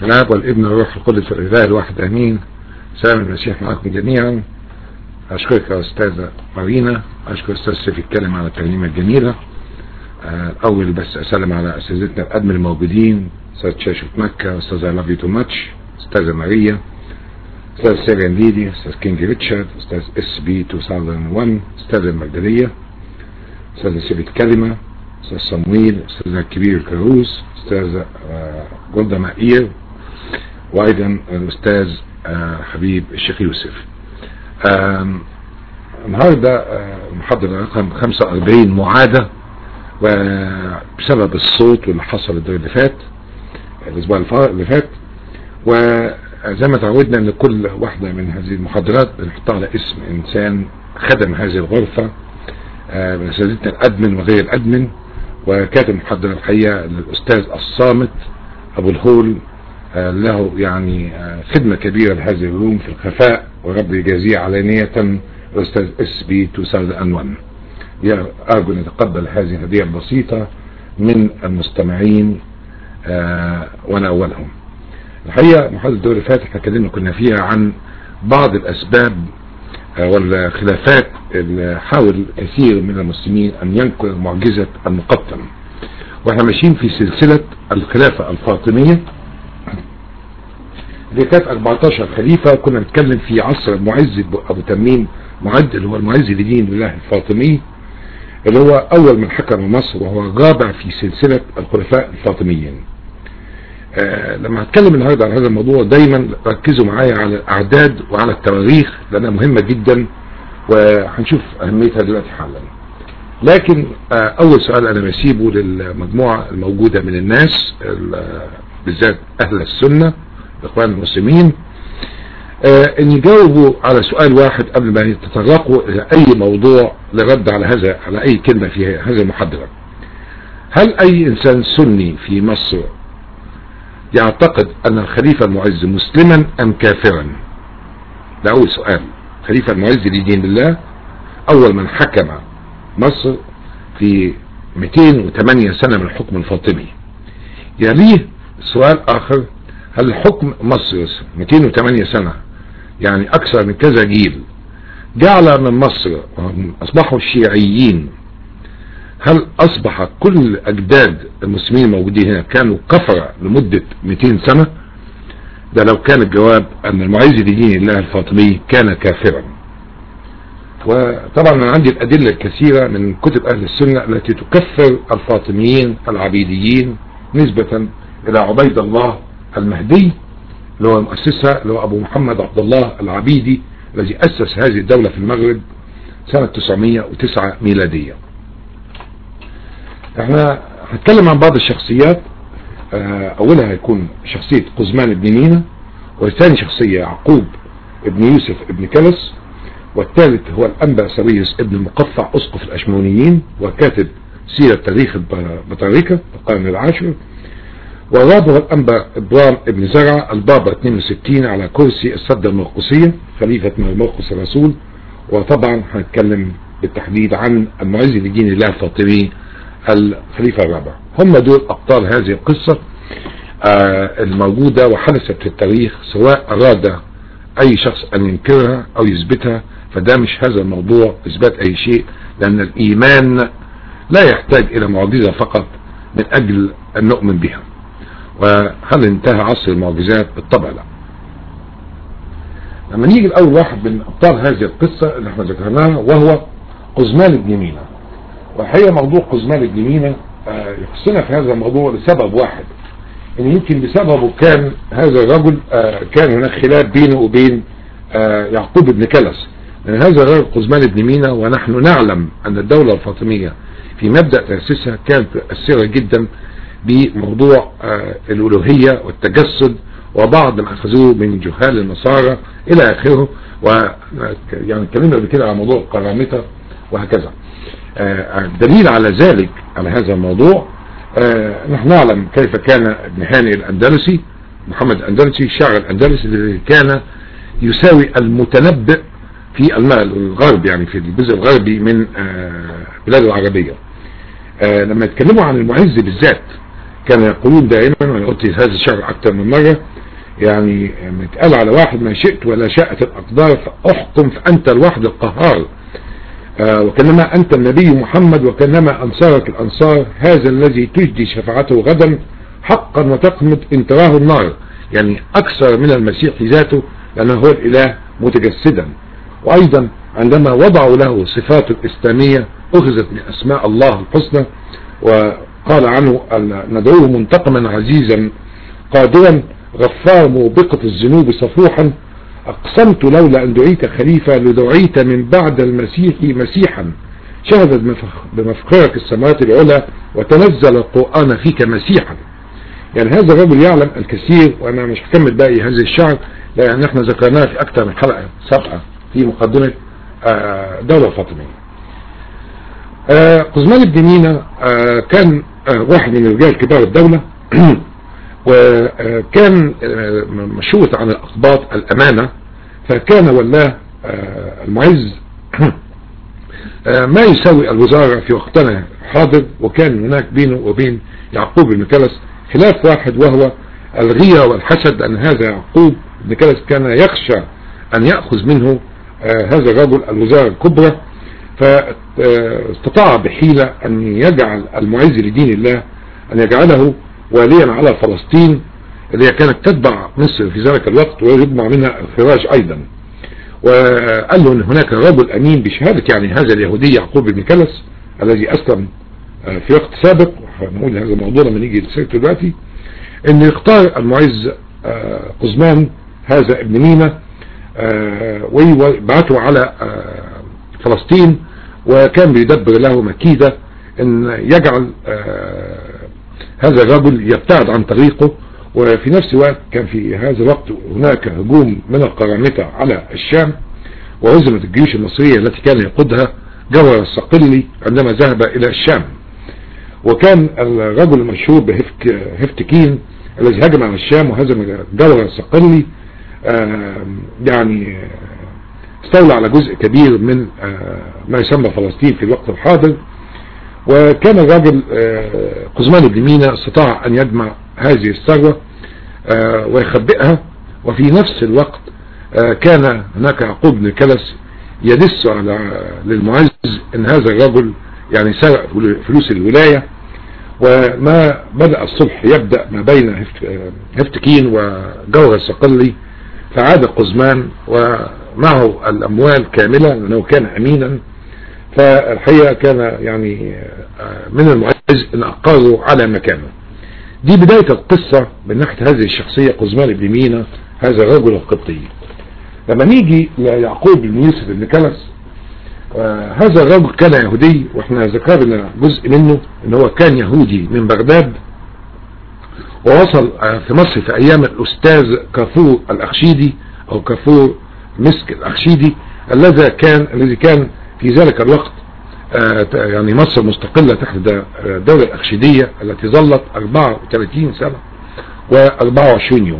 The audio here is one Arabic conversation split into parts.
الآب والابن والروح القدس والإله الواحد آمين. سلام المسيح معكم جميعا. أشكرك يا أستاذة مارينا، أشكر أستاذ سيف الكلم على الترنيمة الجميلة. أول بس أسلم على أساتذتنا الأدم الموجودين، أستاذ شاشة مكة، أستاذة لاف يو تو ماتش، أستاذة ماريا، أستاذ سيريان ليدي، أستاذ كينج ريتشارد، أستاذ اس بي 2001، أستاذة المجدلية، أستاذ سيف الكلمة، أستاذ صمويل، أستاذ الكبير كروز، أستاذ جولدا مائير، وأيضا الأستاذ حبيب الشيخ يوسف. النهاردة محاضرة رقم 45 معادة، وبسبب الصوت واللي حصل الدور اللي فات الأسبوع اللي فات، وزي ما تعودنا أن كل واحدة من هذه المحاضرات بنحطها على اسم إنسان خدم هذه الغرفة من أساتذتنا الأدمن وغير الأدمن. وكانت المحاضرة الحقيقة للأستاذ الصامت أبو الهول، له يعني خدمة كبيرة لهذه الروم في الخفاء، ورب يجازيه علانية، الأستاذ اس بي 2001. أرجو أن نتقبل هذه الهدية البسيطة من المستمعين وأنا أولهم. الحقيقة محاضرة الدور اللي فات احنا كنا فيها عن بعض الأسباب والخلافات اللي حاول كثير من المسلمين أن ينكر معجزة المقطم، واحنا ماشيين في سلسلة الخلافة الفاطمية اللي كانت 14 خليفة. كنا نتكلم في عصر المعز أبو تميم معد، اللي هو المعز لدين الله الفاطمي، اللي هو أول من حكم مصر، وهو الرابع في سلسلة الخلفاء الفاطميين. لما هتكلم النهارده عن هذا الموضوع دايما ركزوا معايا على الأعداد وعلى التواريخ، لأنها مهمة جدا وهنشوف أهميتها دلوقتي حالا. لكن أول سؤال أنا بسيبه للمجموعة الموجودة من الناس، بالذات أهل السنة إخوان المسلمين، ان يجاوبوا على سؤال واحد قبل ما يتطرقوا الى اي موضوع لرد على اي كلمة في هذه المحاضرة. هل اي انسان سني في مصر يعتقد ان الخليفة المعز مسلما ام كافرا؟ ده اول سؤال. خليفة المعز لدين الله، اول من حكم مصر في 208 سنة من الحكم الفاطمي. يليه سؤال اخر: هل حكم مصر 208 سنة، يعني أكثر من كذا جيل، جعل من مصر أصبحوا الشيعيين؟ هل أصبح كل أجداد المسلمين الموجودين هنا كانوا كفرة لمدة 200 سنة؟ ده لو كان الجواب أن المعز لدين الله الفاطمي كان كافرا. وطبعا أنا عندي الأدلة الكثيرة من كتب أهل السنة التي تكفر الفاطميين العبيديين نسبة إلى عبيد الله المهدي، اللي هو مؤسسها، اللي هو أبو محمد عبد الله العبيدي، الذي أسس هذه الدولة في المغرب سنة 909 ميلادية. احنا هنتكلم عن بعض الشخصيات. أولها هيكون شخصية قزمان بن مينا، والثاني شخصية يعقوب ابن يوسف ابن كلس، والثالث هو الأنبا سويس ابن المقفع أسقف الأشمونيين وكاتب سيرة تاريخ البطاركة في القرن العاشر، والرابع الأنبا إبرام ابن زرع البابا 62 على كرسي السدة المرقسية، خليفة من المرقس الرسول. وطبعا هنتكلم بالتحديد عن المعز لدين الله الفاطمي الخليفة الرابع. هم دول أبطال هذه القصة الموجودة وحدثت في التاريخ، سواء أراد أي شخص أن ينكرها أو يثبتها، فده مش هذا الموضوع إثبات أي شيء، لأن الإيمان لا يحتاج إلى معجزة فقط من أجل أن نؤمن بها. وهل انتهى عصر المعجزات؟ بالطبع لا. لما نيجي لأول واحد من أبطال هذه القصة اللي احنا ذكرناها، وهو قزمان بن مينا. والحقيقة موضوع قزمان بن مينا يخصنا في هذا الموضوع لسبب واحد، ان يمكن بسببه كان هذا الرجل كان هناك خلاف بينه وبين يعقوب بن كلس. لأن هذا الرجل قزمان بن مينا، ونحن نعلم أن الدولة الفاطمية في مبدأ تأسيسها كانت مؤثرة جدا بموضوع الألوهية والتجسد، وبعض ما أخذوه من جهال النصارى إلى آخره. ويعني اتكلمنا قبل كده على موضوع القرامطة وهكذا. دليل على ذلك، على هذا الموضوع، نحن نعلم كيف كان ابن هاني الأندلسي، محمد الأندلسي الشاعر الأندلسي، الذي كان يساوي المتنبئ في الغرب، يعني في الجزء الغربي من البلاد العربية. لما يتكلموا عن المعز بالذات كانوا يقولون دائما، وانا قلت هذا الشعر اكثر من مرة، يعني متقال على واحد: ما شئت ولا شاءت الأقدار فأحكم فأنت الوحد القهار. وكانما أنت النبي محمد وكانما أنصارك الأنصار، هذا الذي تجدي شفاعته غدا حقا وتقمد إن تراه النار. يعني أكثر من المسيح ذاته، لأنه هو الإله متجسدا. وأيضا عندما وضعوا له صفات الإسلامية أخذت من أسماء الله الحسنى، وقال عنه: ندعوه منتقما عزيزا قادرا غفار موبقة الذنوب صفوحا، أقسمت لولا أن دعيت خليفة لدعيت من بعد المسيح مسيحا، شهدت بمفخرك السماوات العلى وتنزل القرآن فيك مسيحا. يعني هذا الرجل يعلم الكثير، وأنا مش هكمل باقي هذه الشعر لأن احنا ذكرناها في أكثر من حلقة سابقة في مقدمة دولة الفاطمية. قزمان بن مينا كان واحد من رجال كبار الدولة وكان مشروط عن الأقباط الأمانة، فكان ولاه المعز ما يساوي الوزارة في وقتنا حاضر. وكان هناك بينه وبين يعقوب بن كلس خلاف واحد، وهو الغيرة والحسد، أن هذا يعقوب بن كلس كان يخشى أن يأخذ منه هذا الرجل الوزارة الكبرى، فاستطاع بحيلة أن يجعل المعز لدين الله، أن يجعله واليا على فلسطين اللي كانت تتبع مصر في ذلك الوقت ويجمع منها الخراج أيضا. وقال له أن هناك رجل أمين بشهادة يعني هذا اليهودي يعقوب بن كلس الذي أسلم في وقت سابق، ونقول هذا الموضوع لما نيجي لسيرته دلوقتي، أن يختار المعز قزمان هذا ابن مينا ويبعثه على فلسطين، وكان بيدبر له مكيدة أن يجعل هذا الرجل يبتعد عن طريقه. وفي نفس الوقت كان في هذا الوقت هناك هجوم من القرامطة على الشام، وهزمت الجيوش المصرية التي كان يقودها جور الصقلي عندما ذهب إلى الشام. وكان الرجل المشهور بهفتكين الذي هجم على الشام وهزم جور الصقلي يعني استولى على جزء كبير من ما يسمى فلسطين في الوقت الحاضر. وكان الرجل قزمان بن مينا استطاع أن يجمع هذه الثروة ويخبئها، وفي نفس الوقت كان هناك يعقوب بن كلس يدس على للمعز أن هذا الرجل يعني سرق فلوس الولاية. وما بدأ الصلح يبدأ ما بين هفتكين وجور الصقلي، فعاد قزمان ومعه الأموال كاملة لأنه كان أمينا. فالحقيقة كان يعني من المعز أن أقروا على مكانه. دي بداية القصة من ناحية هذه الشخصية قزمان بن مينا هذا الرجل القبطي. لما نيجي ليعقوب بن يوسف بن كلس، هذا الرجل كان يهودي، واحنا ذكرنا جزء منه ان هو كان يهودي من بغداد، ووصل في مصر في ايام الاستاذ كافور الاخشيدي او كافور مسك الاخشيدي الذي كان في ذلك الوقت يعني مصر مستقلة تحت الدولة الأخشيدية التي ظلت 34 سنة و24 يوم.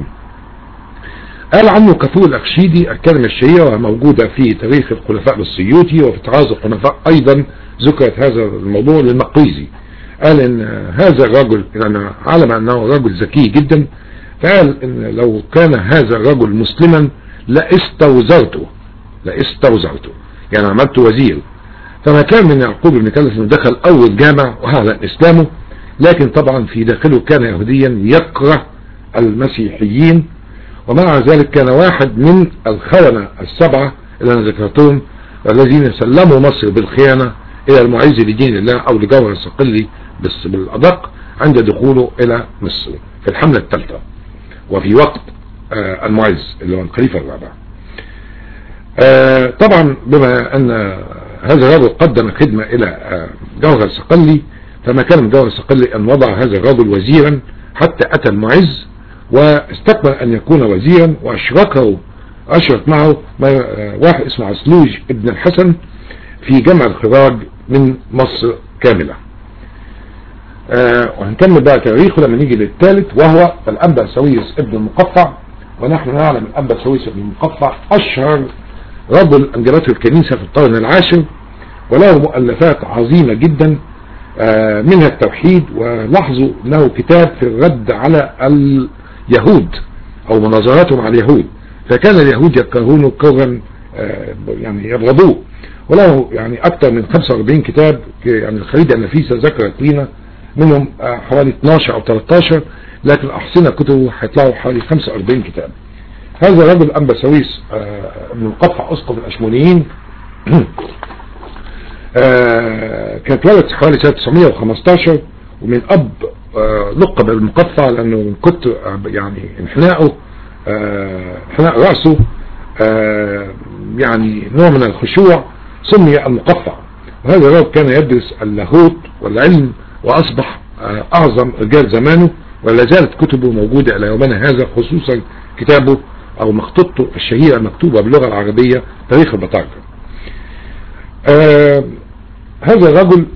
قال عنه كافور الأخشيدي الكلمة الشهيرة وموجودة في تاريخ الخلفاء للسيوطي وفي طراز الخلفاء أيضا ذكرت هذا الموضوع للمقريزي. قال إن هذا الرجل يعني علم أنه رجل ذكي جدا، فقال إن لو كان هذا الرجل مسلما لاستوزرته يعني عملت وزير. فما كان من يعقوب بن كلس انه دخل اول جامع وأعلن اسلامه، لكن طبعا في داخله كان يهوديا يكره المسيحيين. ومع ذلك كان واحد من الخونة السبعة اللي انا ذكرتهم الذين سلموا مصر بالخيانة الى المعز لدين الله او لجوهر الصقلي بالادق عند دخوله الى مصر في الحملة الثالثة وفي وقت المعز اللي هو الخليفة الرابع. طبعا بما ان هذا الرجل قدم خدمة الى جوهر الصقلي، فما كان من جوهر الصقلي ان وضع هذا الرجل وزيرا حتى اتى المعز واستقبل ان يكون وزيرا، واشرك معه واحد اسمه عسلوج ابن الحسن في جمع الخراج من مصر كاملة. وهنكمل بقى تاريخه لما نيجي للثالث، وهو الأنبا سويس ابن المقفع. ونحن نعلم الأنبا سويس ابن المقفع أشهر رجل أنجبته الكنيسة في القرن العاشر، وله مؤلفات عظيمة جدا منها التوحيد. ولاحظوا له كتاب في الرد على اليهود او مناظراته مع اليهود، فكان اليهود يكرهونه كرها يعني يبغضوه، وله يعني اكثر من 45 كتاب، يعني الخريدة النفيسة ذكرت لنا منهم حوالي 12 او 13، لكن احصنا كتبه هيطلعوا حوالي 45 كتاب. هذا الرجل أنبا سويس ابن القفع اسقف الاشمونيين كان اتولد حوالي سنة 915، ومن اب لقب بالمقفع لانه كنت يعني انحناء رأسه يعني نوع من الخشوع سمي المقفع. وهذا الرجل كان يدرس اللاهوت والعلم، واصبح اعظم رجال زمانه، ولا زالت كتبه موجودة الى يومنا هذا، خصوصا كتابه او مخطوطته الشهيرة المكتوبة باللغة العربية تاريخ البطاركة. هذا الرجل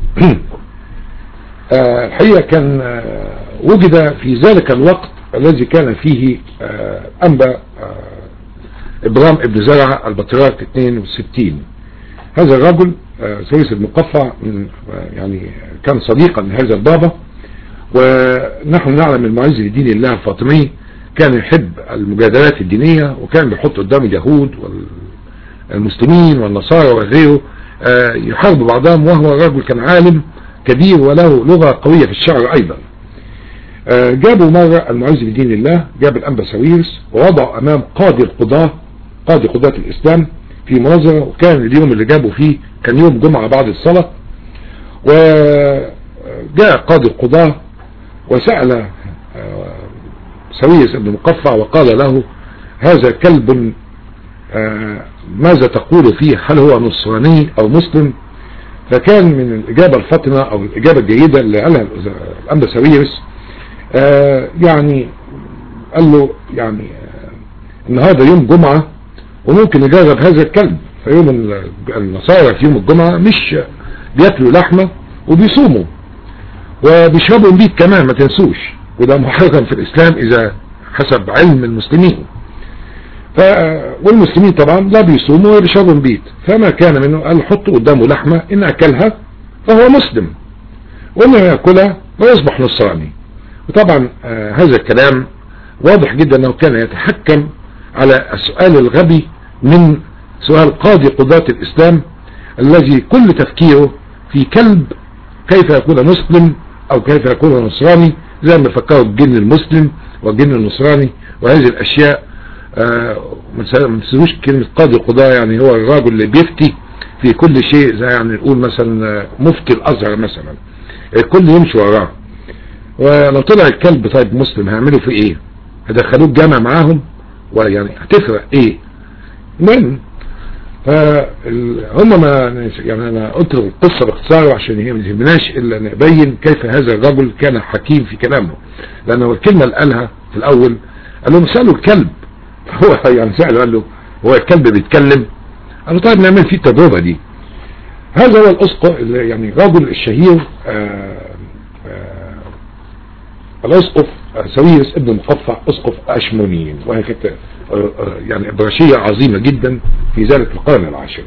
الحقيقة كان وجد في ذلك الوقت الذي كان فيه أنبا إبرام ابن زرعة البطريرك 62. هذا الرجل سويس المقفع يعني كان صديقا لهذا البابا، ونحن نعلم المعز لدين الله الفاطمي كان يحب المجادلات الدينية، وكان بيحط قدام اليهود والمسلمين والنصارى وغيره يحارب بعضهم، وهو رجل كان عالم كبير وله لغة قوية في الشعر ايضا. جابوا مرة المعز لدين الله، جاب الأنبا سويرس ووضعوا امام قاضي قضاة الاسلام في مناظرة، وكان اليوم اللي جابوا فيه كان يوم جمعة بعد الصلاة. وجاء قاضي القضاة وسأل سويس ابن مقفع وقال له: هذا كلب ماذا تقول فيه؟ هل هو نصراني او مسلم؟ فكان من الإجابة الفاطنة أو الإجابة الجيدة اللي قالها الأنبا سويرس يعني قال له يعني النهاردة يوم جمعة وممكن نجرب هذا الكلب. فيوم النصارى في يوم الجمعة مش بياكلوا لحمة وبيصوموا وبيشربوا نبيت كمان، ما تنسوش، وده محرم في الإسلام إذا حسب علم المسلمين. والمسلمين طبعا لا بيصوموا ولا بيشربوا نبيت، فما كان منه قال حطوا قدامه لحمة، إن أكلها فهو مسلم، وإن يأكلها ويصبح نصراني. وطبعا هذا الكلام واضح جدا أنه كان يتحكم على السؤال الغبي من سؤال قاضي قضاة الإسلام الذي كل تفكيره في كلب كيف يكون مسلم أو كيف يكون نصراني، زي ما فكروا الجن المسلم والجن النصراني وهذه الأشياء. ما تنسوش كلمة قاضي قضاء، يعني هو الراجل اللي بيفتي في كل شيء، زي يعني نقول مثلا مفتي الأزهر مثلا، الكل يمشي وراه. ولو طلع الكلب طيب مسلم هيعملوا في ايه؟ هدخلوه الجامع معاهم ويعني هتفرق ايه؟ المهم هم ما يعني انا قلت القصة باختصار عشان هي ما يهمناش الا نبين كيف هذا الرجل كان حكيم في كلامه، لانه الكلمة اللي قالها في الاول قال لهم سألوا الكلب، هو يعني سأله قال له هو الكلب بيتكلم؟ قال له طيب نعمل فيه التجربة دي. هذا هو الاسقف يعني الرجل الشهير الاسقف سويرس ابن مقفع اسقف اشمونيين، وهي كانت يعني ابرشية عظيمة جدا في ذلك القرن العاشر.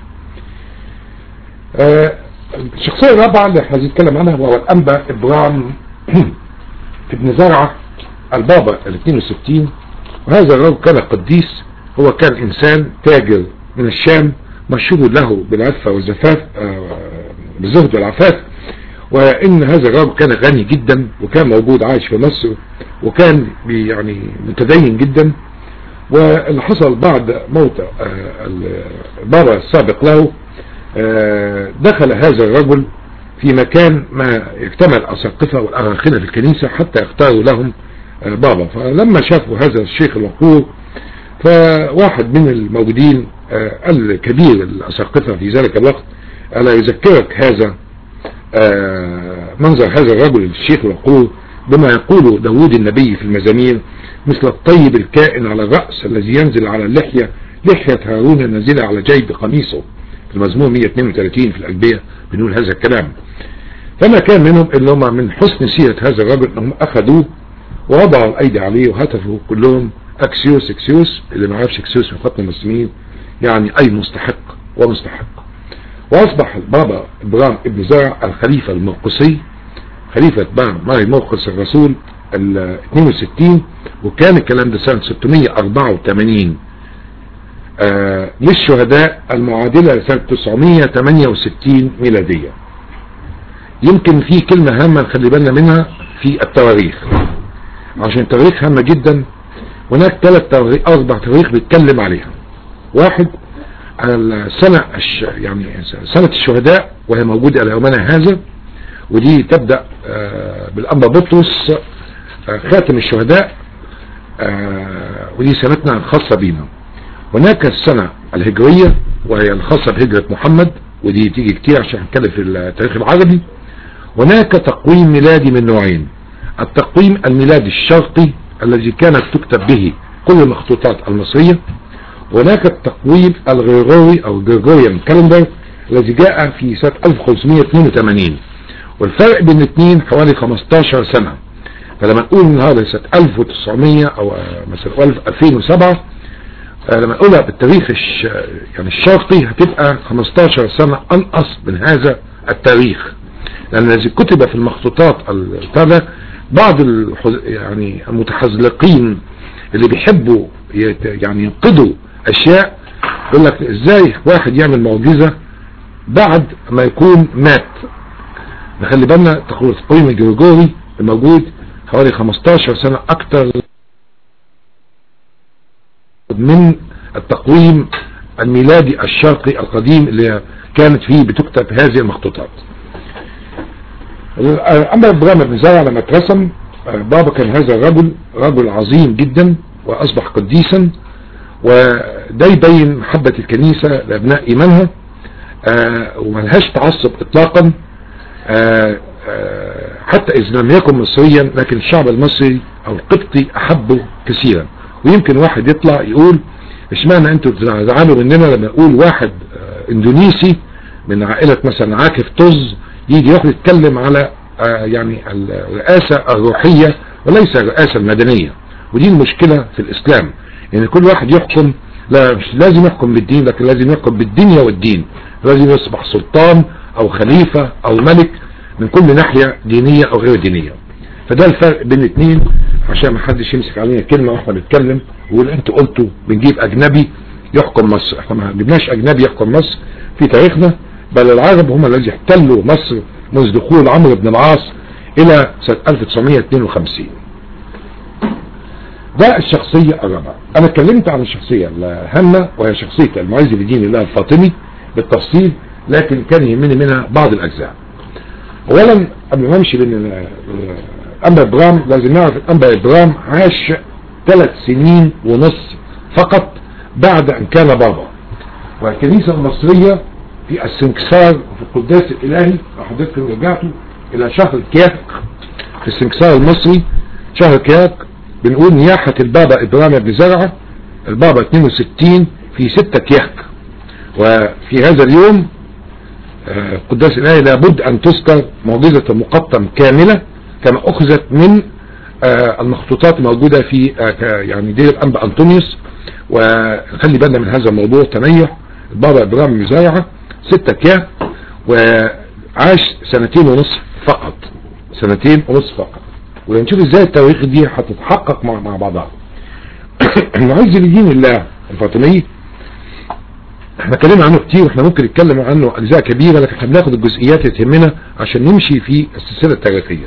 الشخصية الرابعة اللي احنا هنتكلم عنها هو الأنبا إبرام ابن زرعة البابا ال 62. وهذا الرجل كان قديس، هو كان إنسان تاجر من الشام مشهور له بالعفة والزفاف بالزهد والعفاف، وإن هذا الرجل كان غني جدا وكان موجود عايش في مصر وكان يعني متدين جدا. واللي حصل بعد موت البابا السابق له دخل هذا الرجل في مكان ما يجتمع الأساقفة والأراخنة في الكنيسة حتى يختاروا لهم بابا. فلما شافوا هذا الشيخ الوقور، فواحد من الموجودين قال كبير الأساقفة في ذلك الوقت: ألا يذكرك هذا منظر هذا الرجل الشيخ الوقور بما يقول داود النبي في المزامير: مثل الطيب الكائن على الرأس الذي ينزل على اللحية، لحية هارون النازلة على جيب قميصه. في المزمور 132 في الأجبية بنقول هذا الكلام. فما كان منهم إلا هم من حسن سيرة هذا الرجل أنهم أخذوه ووضعوا الأيدي عليه وهتفوا كلهم أكسيوس أكسيوس، اللي ما عرفش أكسيوس من خط المسلمين يعني أي مستحق ومستحق. وأصبح البابا إبرام ابن زرع الخليفة المرقسي، خليفة ماري مرقس الرسول ال 62، وكان الكلام ده سنة 684 للشهداء، المعادلة لسنة 968 ميلادية. يمكن في كلمة هامة نخلي بالنا منها في التواريخ، عشان التواريخ هامة جدا. هناك 4 تواريخ بيتكلم عليها. واحد السنة يعني سنة الشهداء، وهي موجودة إلى يومنا هذا، ودي تبدأ بالأنبا بطرس خاتم الشهداء، ودي سنتنا الخاصة بينا. هناك السنة الهجرية وهي الخاصة بهجرة محمد، ودي تيجي كتير عشان نتكلم في التاريخ العربي. هناك تقويم ميلادي من نوعين: التقويم الميلادي الشرقي الذي كانت تكتب به كل المخطوطات المصرية، وهناك التقويم الغريغوري او جريجوريان كالندر الذي جاء في سنة 1582. والفرق بين الاثنين حوالي 15 سنة. فلما نقول النهارده سنة 1900 او مثلا 2007، لما نقولها بالتاريخ يعني الشرقي هتبقى 15 سنة انقص من هذا التاريخ، لان الذي كتب في المخطوطات بعض يعني المتحزلقين اللي بيحبوا يعني ينقضوا اشياء، يقول لك ازاي واحد يعمل معجزة بعد ما يكون مات. نخلي بالنا التقويم الجريجوري الموجود حوالي 15 سنة اكتر من التقويم الميلادي الشرقي القديم اللي كانت فيه بتكتب هذه المخطوطات. أما إبراهيم بن زرع لما اترسم، بابا كان هذا رجل عظيم جدا وأصبح قديسا، وده يبين محبة الكنيسة لأبناء إيمانها، وملهاش تعصب إطلاقا، حتى إذا لم يكن مصريا لكن الشعب المصري أو القبطي أحبه كثيرا. ويمكن واحد يطلع يقول اشمعنى انتوا تزعلوا مننا لما يقول واحد اندونيسي من عائلة مثلا عاكف طز يجي يروح يتكلم على يعني الرئاسة الروحية وليس الرئاسة المدنية. ودي المشكلة في الإسلام، يعني كل واحد يحكم، لا مش لازم يحكم بالدين، لكن لازم يحكم بالدنيا والدين، لازم يصبح سلطان أو خليفة أو ملك من كل ناحية دينية أو غير دينية. فده الفرق بين الاثنين، عشان ما حدش يمسك علينا كلمة واحنا بنتكلم ويقول انتوا قلتوا بنجيب اجنبي يحكم مصر. احنا ما جبناش اجنبي يحكم مصر في تاريخنا، بل العرب هم الذين احتلوا مصر منذ دخول عمرو بن العاص الى سنة 1952. ده الشخصية الرابعة. انا اتكلمت عن الشخصية الهامة وهي شخصية المعز لدين الله الفاطمي بالتفصيل، لكن كان يهمني منها بعض الاجزاء. اولا قبل ما امشي بين أنبا إبراهيم لازم نعرف أنبا إبراهيم عاش 3 سنين ونص فقط بعد أن كان بابا. والكنيسة المصرية في السنكسار وفي القداس الإلهي، حضرتكم رجعتوا إلى شهر كياك في السنكسار المصري، شهر كياك بنقول نياحة البابا إبراهيم بن زرعة البابا 62 في 6 كياك. وفي هذا اليوم القداس الإلهي لابد أن تذكر معجزة المقطم كاملة كما أخذت من المخطوطات الموجودة في يعني دير الأنبا أنطونيوس. وخلي بالنا من هذا الموضوع تنيح البابا إبراهيم بن زرعة 6 كياك، وعاش 2 ونصف فقط، 2 ونصف فقط. ونشوف ازاي التواريخ دي هتتحقق مع بعضها. المعز لدين الله الفاطمي احنا اتكلمنا عنه كتير، واحنا ممكن نتكلم عنه اجزاء كبيرة، لكن احنا بناخد الجزئيات اللي تهمنا عشان نمشي في السلسلة التاريخية.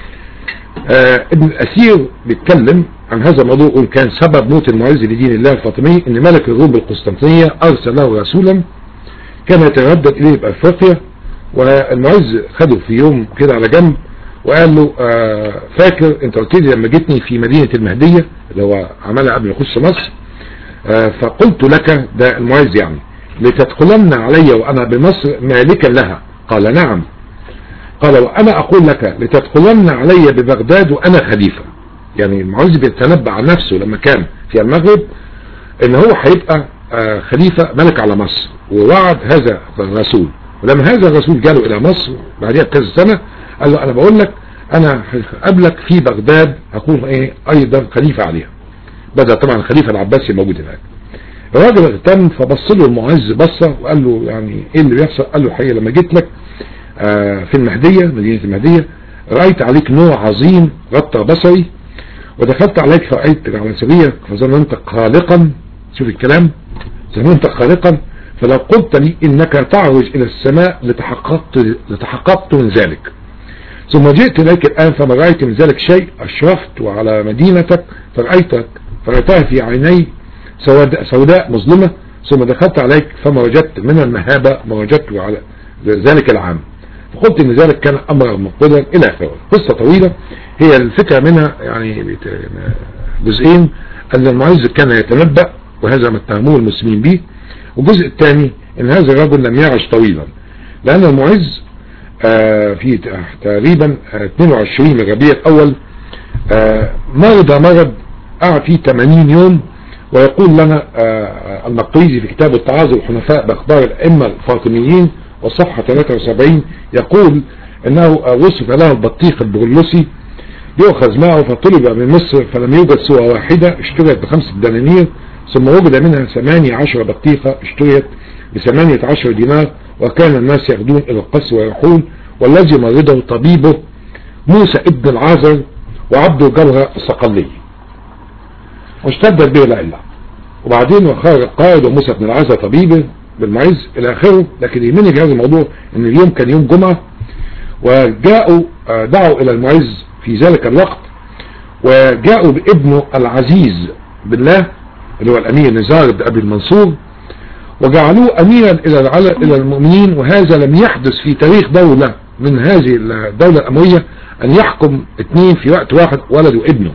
ابن الأثير بيتكلم عن هذا الموضوع، وإن كان سبب موت المعز لدين الله الفاطمي ان ملك الروم بالقسطنطينية ارسل له رسولا كان يتردد اليه بافريقيا، والمعز خده في يوم كده على جنب وقال له فاكر انت قلت لي لما جيتني في مدينة المهدية اللي هو عملها قبل يخش مصر، فقلت لك، ده المعز يعني، لتدخلن علي وانا بمصر مالكا لها؟ قال نعم. قال وانا اقول لك لتدخلن علي ببغداد وانا خليفة. يعني المعز بيتنبأ عن نفسه لما كان في المغرب ان هو هيبقى خليفة ملك على مصر، ووعد هذا الرسول. ولما هذا الرسول جاله الى مصر بعدها بكذا سنة قال له انا بقول لك انا قبلك في بغداد هكون ايضا خليفة عليها، بدأ طبعا الخليفة العباسي موجود هناك. الراجل اغتم فبص له المعز بصة وقال له يعني ايه اللي بيحصل؟ قال له الحقيقة لما جيت لك في المهدية، مدينة المهدية، رأيت عليك نور عظيم غطى بصري، ودخلت عليك فرأيتك على سريرك فظننتك خالقا. شوف الكلام، ظننتك خالقا، فلو قلت لي انك تعرج الى السماء لتحققت من ذلك، ثم جئت اليك الان فما رأيت من ذلك شيء. اشرفت على مدينتك فرأيتها في عيني سوداء مظلمة، ثم دخلت عليك فما وجدت من المهابة ما وجدت على ذلك العام، فقلت ان ذلك كان امرا مقبلا الى اخره. قصة طويلة، هي الفكرة منها يعني جزئين، ان المعز كان يتنبأ وهذا ما اتهموه المسلمين به، والجزء الثاني ان هذا الرجل لم يعش طويلا، لان المعز في تقريبا 22 من ربيع الاول مرض قعد فيه 80 يوم. ويقول لنا المقريزي في كتاب التعاظ الحنفاء باخبار الائمه الفاطميين والصفحه 73 يقول انه وصف له البطيخ البرلسي يؤخذ معه، فطلب من مصر فلم يوجد سوى واحدة اشتريت ب5 دنانير، ثم وجد منها 18 بطيخة اشتريت ب18 دينار، وكان الناس يغدون الى القصر ويرحون، والذي مرضه طبيبه موسى ابن العازر وعبد الجبر الصقلي، واشتدت به العلة. وبعدين وخرج القائد وموسى بن العازر طبيبه بالمعز الى اخره. لكن يهمني في هذا الموضوع ان اليوم كان يوم جمعة، وجاءوا دعوا الى المعز في ذلك الوقت، وجاءوا بابنه العزيز بالله اللي هو الامير نزار بن ابي المنصور، وجعلوه اميرا الى المؤمنين. وهذا لم يحدث في تاريخ دولة من هذه الدولة الاموية ان يحكم اثنين في وقت واحد، ولد وابنه.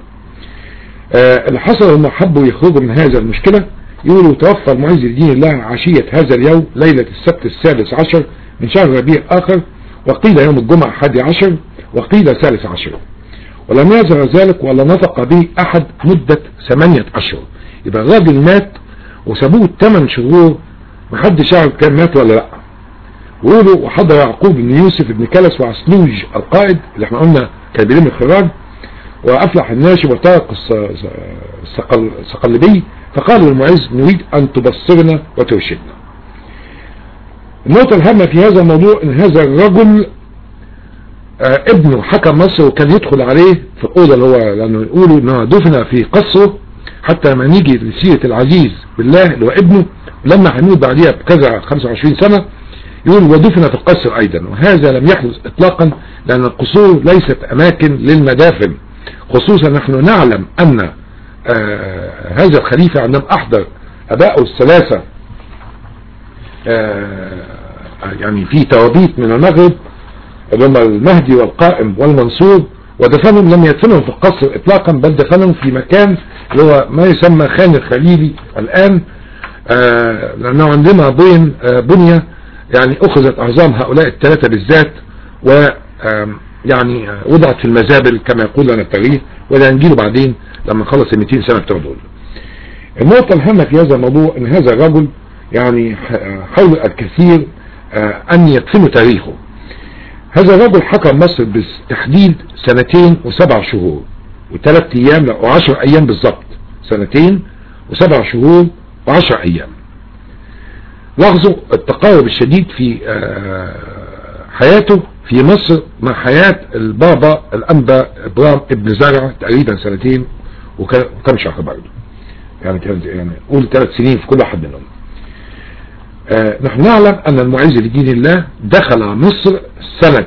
اللي حصل هم حبوا يخرجوا من هذا المشكلة. يقولوا توفى المعز لدين الله عشية هذا اليوم ليلة السبت 16 من شهر ربيع اخر، وقيل يوم الجمعة 11، وقيل 13، ولم يظهر ذلك ولا نطق به احد مدة 8 اشهر. يبقى الراجل مات وسابوه 8 شهور محدش يعرف كان مات ولا لا. ويقولوا وحضر يعقوب بن يوسف بن كلس وعسلوج القائد اللي احنا قلنا كان بيلم الخراج، وافلح الناشب وطارق الصقلبي، فقالوا للمعز نريد ان تبصرنا وترشدنا. النقطة الهامة في هذا الموضوع ان هذا الرجل ابنه حكم مصر، وكان يدخل عليه في الأوضة اللي هو لأنه يقولوا انه دفن في قصره، حتى ما نيجي لسيرة العزيز بالله اللي هو ابنه لما هنموت بعديها بكذا 25 سنة يقول ودفن في القصر ايضا. وهذا لم يحدث اطلاقا، لان القصور ليست اماكن للمدافن، خصوصا نحن نعلم ان هذا الخليفة عندما احضر ابائه الثلاثة يعني في توابيت من المغرب اللي هم المهدي والقائم والمنصور، ودفنهم لم يدفنهم في القصر اطلاقا، بل دفنهم في مكان اللي هو ما يسمى خان الخليلي الان، لانه عندنا بنية يعني اخذت اعظام هؤلاء الثلاثة بالذات، و يعني وضعت في المزابل كما يقول لنا التاريخ، وده هنجيله بعدين لما نخلص 200 سنة بتوع دول. النقطة الهامة في هذا الموضوع ان هذا الرجل يعني حاول الكثير ان يدفنوا تاريخه. هذا الرجل حكم مصر بالتحديد 2 و7 شهور و3 ايام و10 ايام بالضبط، 2 و7 شهور و10 ايام. لاحظوا التقارب الشديد في حياته في مصر مع حياة البابا الأنبا إبرام ابن زرع، تقريبا 2 وكم شهر برضه، يعني قول 3 سنين في كل واحد منهم. نحن نعلم أن المعز لدين الله دخل مصر سنة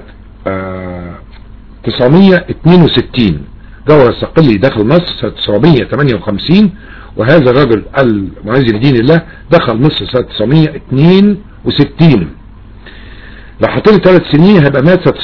962، جوهر الصقلي دخل مصر سنة 958، وهذا الرجل المعز لدين الله دخل مصر سنة 962. لو حطينا 3 سنين هيبقى مات سنة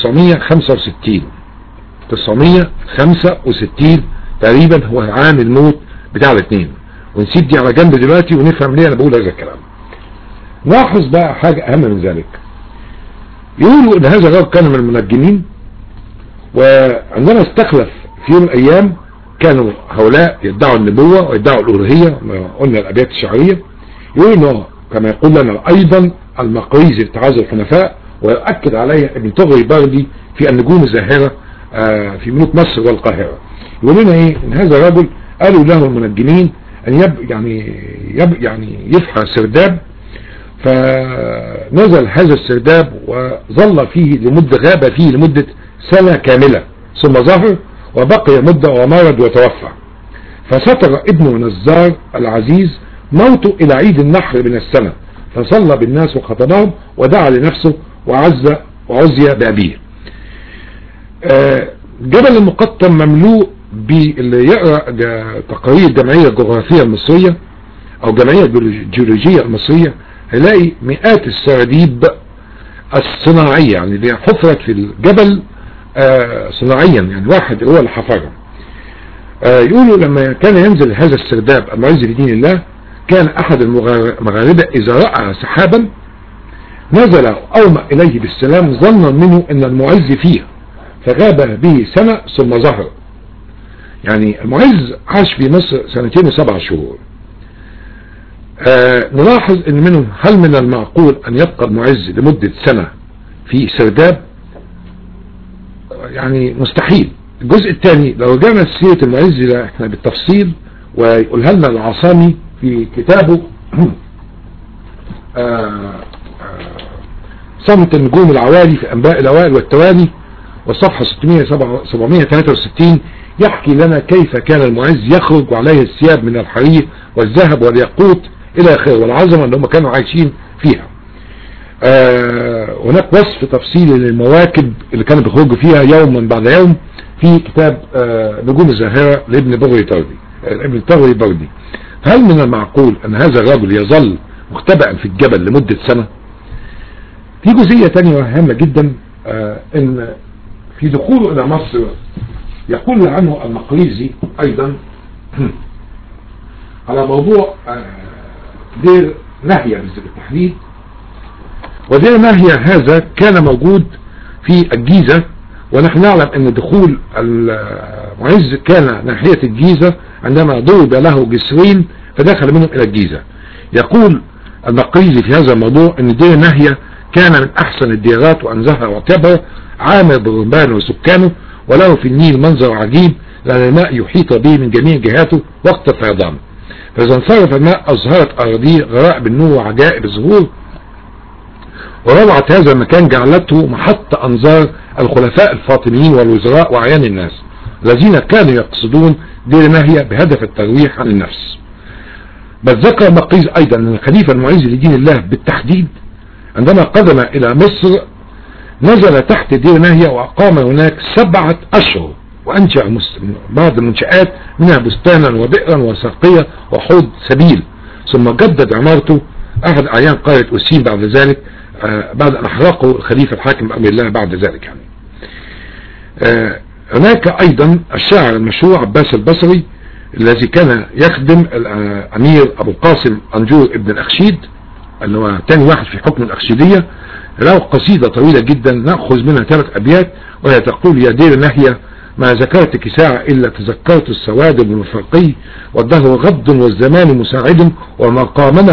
965 تقريبا هو عام الموت بتاع الاثنين. ونسيب دي على جنب دلوقتي ونفهم ليه انا بقول هذا الكلام. لاحظ بقى حاجة اهم من ذلك، يقولوا ان هذا الرجل كان من المنجمين، وعندما استخلف في يوم من الايام كانوا هؤلاء يدعوا النبوة ويدعوا الالوهية، قلنا الابيات الشعرية. يقول انه كما يقول لنا ايضا المقريزي التعاظ الحنفاء، ويؤكد عليها ابن طغري بردي في النجوم الزاهرة في ملوك مصر والقاهرة. يقول لنا ايه ان هذا الرجل قالوا له المنجمين ان يعني يفحى سرداب، فنزل هذا السرداب وظل فيه غاب فيه لمدة سنة كاملة، ثم ظهر وبقي مدة ومرض وتوفى، فستر ابنه نزار العزيز موته إلى عيد النحر من السنة، فصلى بالناس وخطبهم ودعا لنفسه وعزي بأبيه. جبل المقطم مملوء باللي يقرأ تقارير الجمعية الجغرافية المصرية أو جمعية الجيولوجية المصرية هيلاقي مئات السراديب الصناعية، يعني اللي حفرت في الجبل صناعيا، يعني واحد هو اللي حفرها. يقولوا لما كان ينزل هذا السرداب المعز لدين الله، كان أحد المغاربة إذا رأى سحابا نزل أومأ إليه بالسلام ظنا منه أن المعز فيه، فغاب به سنة ثم ظهر. يعني المعز عاش في مصر 2 و7 شهور. نلاحظ ان منهم هل من المعقول ان يبقى المعز لمدة سنة في سرداب؟ يعني مستحيل. الجزء الثاني لو رجعنا سيرة المعز احنا بالتفصيل ويقولها لنا العصامي في كتابه صمت النجوم العوالي في انباء الاوائل والتوالي، والصفحة 763 يحكي لنا كيف كان المعز يخرج وعليه الثياب من الحرير والذهب والياقوت الى اخره، والعظمة اللي هم كانوا عايشين فيها. هناك وصف تفصيلي للمواكب اللي كانوا بيخرجوا فيها يوما بعد يوم في كتاب نجوم الزاهرة لابن طغري بردي. فهل من المعقول ان هذا الرجل يظل مختبئا في الجبل لمدة سنة؟ في جزئية تانية هامة جدا، ان في دخوله الى مصر يقول عنه المقريزي ايضا على موضوع دير ناهية بالتحديد. ودير ناهية هذا كان موجود في الجيزة، ونحن نعلم ان دخول المعز كان ناحية الجيزة عندما ضرب له جسرين فدخل منهم الى الجيزة. يقول المقريزي في هذا الموضوع ان دير ناهية كان من احسن الديارات وانزهها وكبر، عامر بالرهبان وسكانه، وله في النيل منظر عجيب لأن الماء يحيط به من جميع جهاته وقت الفيضان، فإذا انصرف الماء أظهرت أراضيه غرائب النور وعجائب الظهور، وروعة هذا المكان جعلته محط أنظار الخلفاء الفاطميين والوزراء وأعيان الناس الذين كانوا يقصدون دير ناهية بهدف الترويح عن النفس. بل ذكر مقريز أيضا أن الخليفة المعز لدين الله بالتحديد عندما قدم إلى مصر نزل تحت دير ناهية وأقام هناك 7 أشهر، وأنشأ بعض المنشآت منها بستانا وبئرا وساقية وحوض سبيل، ثم جدد عمارته أحد أعيان قرية أسيم بعد ذلك، بعد أن أحرقه الخليفة الحاكم بأمر الله بعد ذلك. يعني هناك أيضا الشاعر المشهور عباس البصري الذي كان يخدم الأمير أبو القاسم أنجور ابن الأخشيد اللي هو تاني واحد في حكم الأخشيدية، له قصيدة طويلة جدا نأخذ منها 3 أبيات، وهي تقول: يا دير ناهية ما ذكرتك ساعة إلا تذكرت السواد بالمفرقي، والدهر غض والزمان مساعد، ومقامنا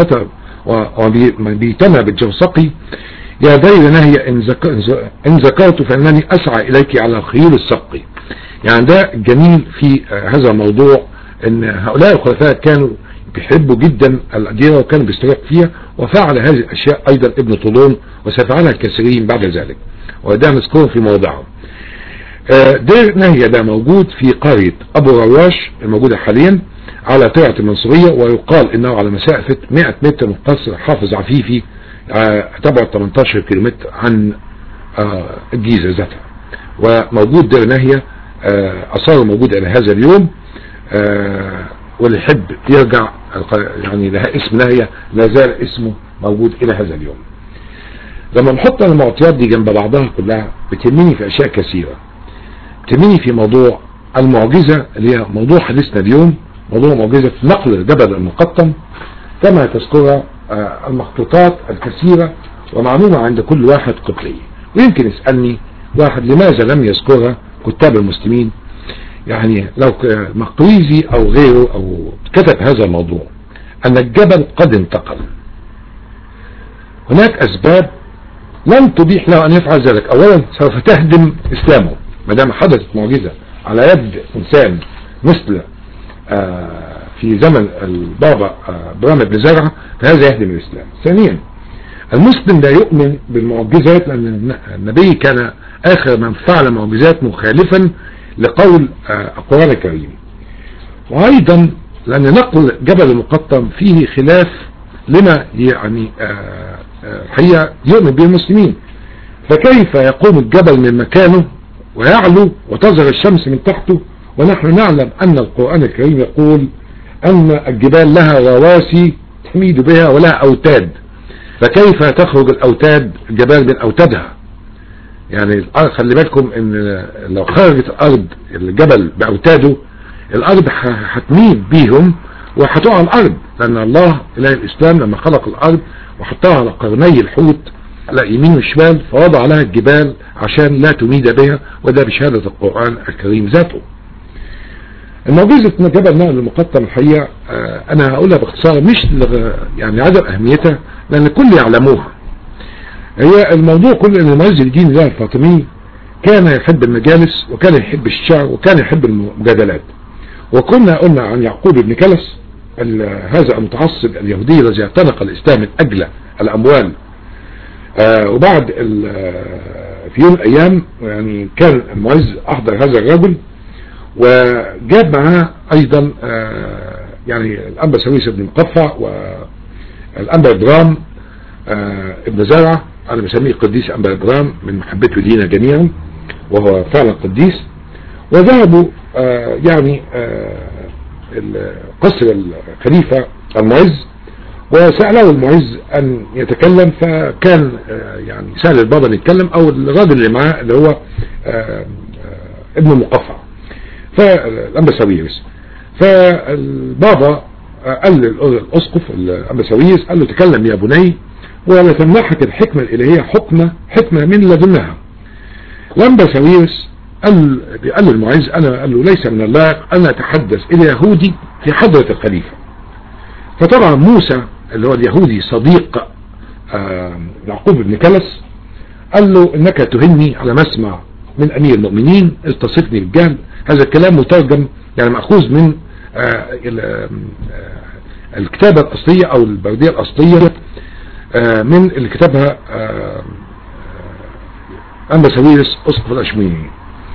وبيتنا بالجوسقي. يا دير ناهية إن ذكرت فإنني أسعى إليك على خيول السقي. يعني ده جميل في هذا الموضوع، ان هؤلاء الخلفاء كانوا بيحبوا جدا الديرة وكانوا بيستريح فيها، وفعل هذه الاشياء ايضا ابن طولون وسيفعلها الكثيرين بعد ذلك، وده نذكره في موضعه. دير ناهية ده موجود في قرية ابو رواش الموجودة حاليا على ترعة المنصورية، ويقال انه على مسافة 100 متر من قصر حافظ عفيفي تبعد 18 كيلومتر عن الجيزة ذاتها. وموجود دير ناهية اثاره موجودة الى هذا اليوم، واللي يحب يرجع يعني لها اسم ناهية لا زال اسمه موجود الى هذا اليوم. لما نحط المعطيات دي جنب بعضها كلها بتهمني في اشياء كثيرة. بتهمني في موضوع المعجزة اللي هي موضوع حديثنا اليوم، موضوع معجزة نقل الجبل المقطم كما تذكرها المخطوطات الكثيرة ومعلومة عند كل واحد قبلي. ويمكن يسألني واحد لماذا لم يذكرها كتاب المسلمين؟ يعني لو مقريزي او غيره او كتب هذا الموضوع ان الجبل قد انتقل، هناك اسباب لن تبيح له ان يفعل ذلك. اولا سوف تهدم اسلامه ما دام حدثت معجزة على يد انسان مثل في زمن البابا برام بن زرعة، فهذا يهدم الاسلام. ثانيا المسلم لا يؤمن بالمعجزات، لان النبي كان اخر من فعل معجزات مخالفا لقول القرآن الكريم. وأيضا لأن نقل جبل المقطم فيه خلاف لما يعني الحقيقة يؤمن به المسلمين. فكيف يقوم الجبل من مكانه ويعلو وتظهر الشمس من تحته، ونحن نعلم أن القرآن الكريم يقول أن الجبال لها رواسي تميد بها ولها أوتاد، فكيف تخرج الأوتاد الجبال من أوتادها؟ يعني خلي بالكم ان لو خرجت الأرض الجبل بأوتاده الأرض هتميل بيهم وهتقع الأرض، لأن الله إله الإسلام لما خلق الأرض وحطها على قرني الحوت على يمين وشمال فوضع لها الجبال عشان لا تميد بها، وده بشهادة القرآن الكريم ذاته. المعجزة جبل نقل المقطم الحقيقة أنا هقولها باختصار مش يعني عدم أهميتها لأن الكل يعلموها. هي الموضوع كله ان المعز الدين الله الفاطمي كان يحب المجالس وكان يحب الشعر وكان يحب المجادلات. وكنا قلنا عن يعقوب بن كلس هذا المتعصب اليهودي الذي اعتنق الإسلام من أجل الأموال. وبعد في يوم الأيام يعني كان المعز أحضر هذا الرجل وجاب معاه أيضا يعني الأنبا سويس بن مقفع والأنبا إبرام ابن زرعة، أنا بسميه قديس أنبا إبرام من محبته لينا جميعا وهو فعلا قديس. وذهبوا يعني قصر الخليفة المعز وسأله المعز أن يتكلم، فكان يعني سأل البابا أن يتكلم أو الراجل اللي معاه اللي هو ابن مقفع فالأنبا سويس. فالبابا قال للأسقف الأنبا سويس قال له تكلم يا بني ولا تمنحك الحكمة الإلهية حكمة من لدنها. الأنبا سويس قال للمعز قال له ليس من الله، أنا أتحدث إلى يهودي في حضرة الخليفة. فطبعا موسى اللي هو اليهودي صديق يعقوب بن كلس قال له انك تهني على مسمع من امير المؤمنين تصفني بالجهل. هذا الكلام مترجم يعني مأخوذ من الكتابة الأصلية او البردية الأصلية من اللي كتبها أنبا سويرس أسقف الأشموني.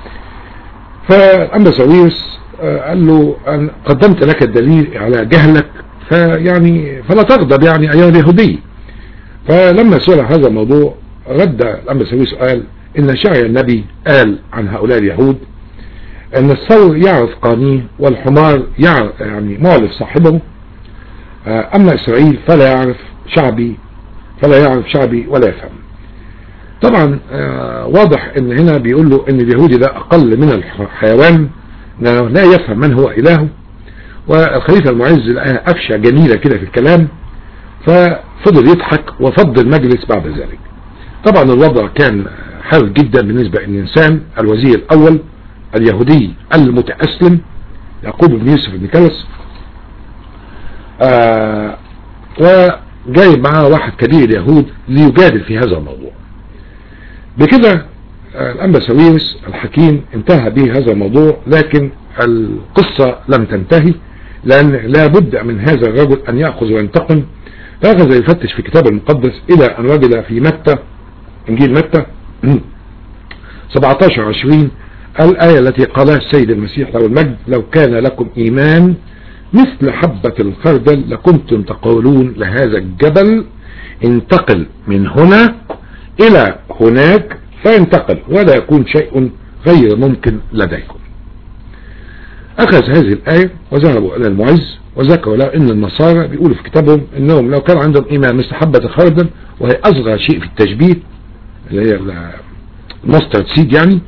فأنبا سويرس قال له أن قدمت لك الدليل على جهلك فلا تغضب يعني أيها اليهودي. فلما سئل هذا الموضوع رد الأنبا سويرس قال إن شعر النبي قال عن هؤلاء اليهود أن الثور يعرف قانيه والحمار يعرف يعني معرف صاحبه، أما إسرائيل فلا يعرف شعبي ولا يفهم. طبعا واضح ان هنا بيقول له ان اليهودي ده اقل من الحيوان لا يفهم من هو إلهه. والخليفة المعز لقاها أفشة جميلة كده في الكلام ففضل يضحك وفضل المجلس بعد ذلك. طبعا الوضع كان حرج جدا بالنسبة للإنسان الوزير الأول اليهودي المتأسلم يعقوب بن يوسف بن كلس وجايب معاه واحد كبير اليهود ليجادل في هذا الموضوع. بكده الأنبا سويرس الحكيم انتهى به هذا الموضوع، لكن القصة لم تنتهي لأن لا بد من هذا الرجل أن يأخذ وينتقم. فأخذ يفتش في كتاب المقدس إلى أن وجد في متى إنجيل متى 17:20 الآية التي قالها السيد المسيح له المجد لو كان لكم إيمان مثل حبة الخردل لكنتم تقولون لهذا الجبل انتقل من هنا إلى هناك فينتقل ولا يكون شيء غير ممكن لديكم. أخذ هذه الآية وذهبوا إلى المعز وذكروا له إن النصارى بيقولوا في كتابهم إنهم لو كان عندهم إيمان مثل حبة الخردل وهي أصغر شيء في التشبيه اللي هي الماسترد سيد يعني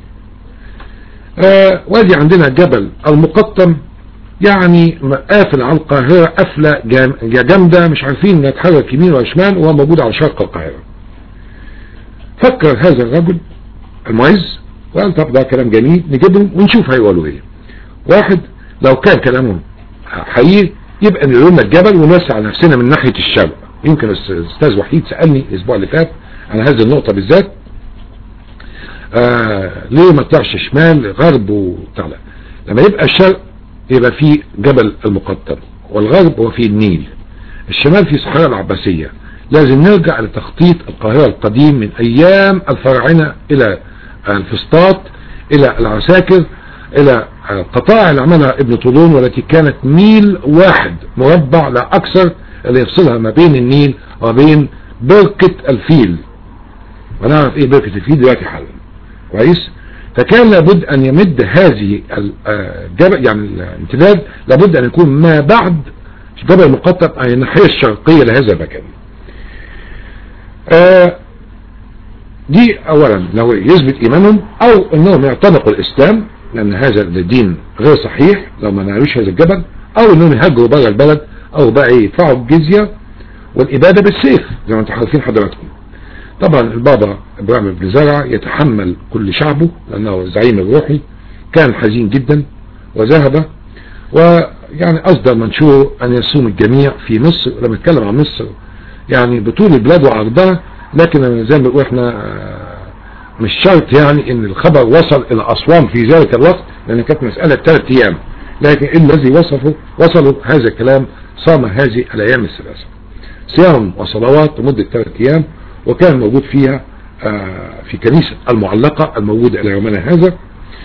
وادي عندنا جبل المقطم يعني قافل على القاهرة قفلة جامدة مش عارفين نتحرك يمين وشمال وهو موجود على شرق القاهرة. فكر هذا الرجل المعز وقال طب ده كلام جميل نجيبهم ونشوف هيقولوا ايه. واحد لو كان كلامهم حقيقي يبقى نقول لنا الجبل ونوسع نفسنا من ناحية الشرق. يمكن الاستاذ وحيد سألني الاسبوع اللي فات عن هذه النقطة بالذات ليه ما طلعش شمال غرب وطلع. لما يبقى الشرق يبقى فيه جبل المقطم والغرب هو فيه النيل، الشمال فيه الصحراء العباسية. لازم نرجع لتخطيط القاهرة القديم من ايام الفراعنة الى الفسطاط الى العساكر الى قطاع اللي عملها ابن طولون، والتي كانت ميل واحد مربع لا اكثر، اللي يفصلها ما بين النيل وبين بركة الفيل، ونعرف ايه بركة الفيل دلوقتي حالا كويس. فكان لابد ان يمد هذه الجبل، يعني الامتداد لابد ان يكون ما بعد جبل المقطم اي الناحية الشرقية لهذا المكان. دي اولا لو يثبت ايمانهم او انهم يعتنقوا الاسلام، لان هذا الدين غير صحيح لو ما نالوش هذا الجبل، او انهم يهاجروا بره البلد، او بقى يدفعوا الجزية والابادة بالسيف زي ما انتم عارفين حضراتكم. طبعا البابا ابراهيم بن زرعة يتحمل كل شعبه لانه الزعيم الروحي، كان حزين جدا وذهب ويعني اصدر منشور ان يصوم الجميع في مصر. لما نتكلم عن مصر يعني بطول البلاد وعرضها، لكن زي ما بنقول احنا مش شرط يعني ان الخبر وصل الى اسوان في ذلك الوقت، لان كانت مسألة 3 ايام، لكن الذي وصلوا هذا الكلام صام هذه الايام الثلاثة صيام وصلوات لمدة 3 ايام، وكان موجود فيها في كنيسة المعلقة الموجودة الى يومنا هذا.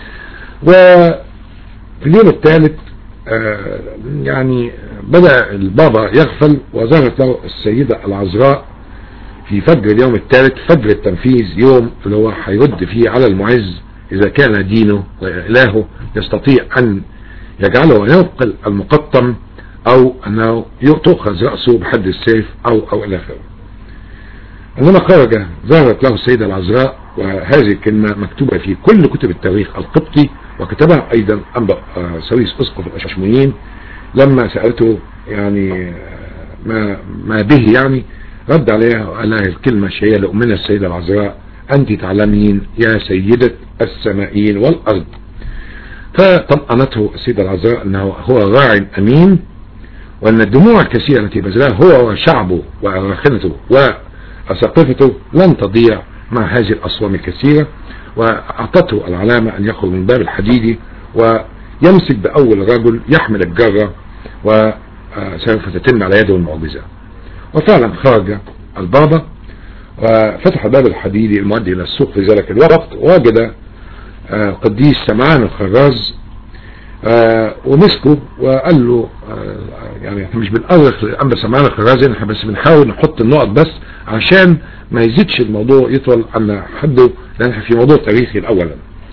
وفي اليوم الثالث يعني بدأ البابا يغفل، وظهرت له السيدة العذراء في فجر اليوم الثالث، فجر التنفيذ، يوم اللي هو هيرد فيه على المعز اذا كان دينه وإلهه يستطيع ان يجعله ينقل المقطم او انه تؤخذ رأسه بحد السيف او الى اخره. عندما خرج ظهرت له السيدة العذراء، وهذه الكلمة مكتوبة في كل كتب التاريخ القبطي، وكتبها ايضا انبا سويس اسقف الاشمونيين لما سألته يعني ما به، يعني رد عليها وقال لها الكلمة الشهيرة لأمنا السيدة العذراء: أنت تعلمين يا سيدة السمائين والأرض. فطمأنته السيدة العذراء أنه هو راع أمين، وأن الدموع الكثيرة التي بذلها هو وشعبه وأراخنته وأساقفته لن تضيع مع هذه الأصوام الكثيرة، وأعطته العلامة أن يخرج من باب الحديدي ويمسك بأول رجل يحمل الجرة، وسوف تتم على يده المعجزة. وفعلا خرج البابا وفتح باب الحديدي المؤدي الى السوق في ذلك الوقت، ووجد قديس سمعان الخراز ومسكه وقال له يعني احنا مش بنأرخ لأنبا سمعان الخراز، احنا بس بنحاول نحط النقط بس عشان ما يزيدش الموضوع يطول عن حده، لان احنا في موضوع تاريخي الاولا.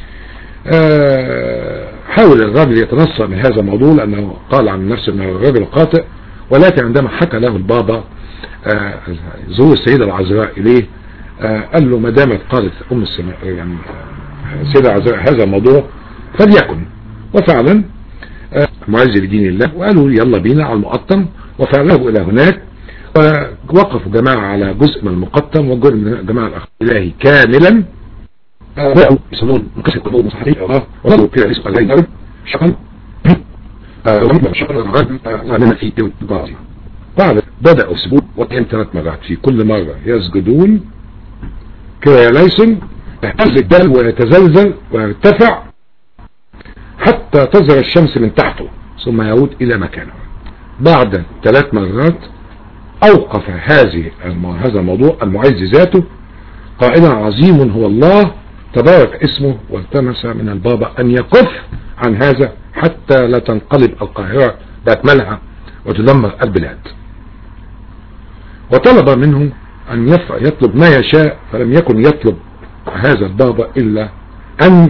حاول الراجل يتنصر من هذا الموضوع لانه قال عن نفسه انه الراجل قاطئ، ولكن عندما حكى له البابا ظهور السيدة العذراء إليه قال له ما دامت قالت أم السماء يعني السيدة العذراء هذا الموضوع فليكن. وفعلا معز لدين الله وقالوا يلا بينا على المقطم، وفعلا إلى هناك ووقفوا جماعة على جزء من المقطم وجزء من جماعة الإلهي كاملا، بدأوا يسمون مكسر قلوب مصحفين وظلوا كده اسم الله ينرب شقا ومن في الباطل. بعد بدأوا يسبون وطين 3 مرات، في كل مرة يسجدون كده ليسن يهتز الدم ويتزلزل ويرتفع حتى تظهر الشمس من تحته ثم يعود إلى مكانه. بعد 3 مرات أوقف هذا الموضوع المعز ذاته قائلا: عظيم هو الله تبارك اسمه، والتمس من البابا أن يكف عن هذا حتى لا تنقلب القاهرة بأكملها وتدمر البلاد. وطلب منه أن يطلب ما يشاء، فلم يكن يطلب هذا البابا إلا أن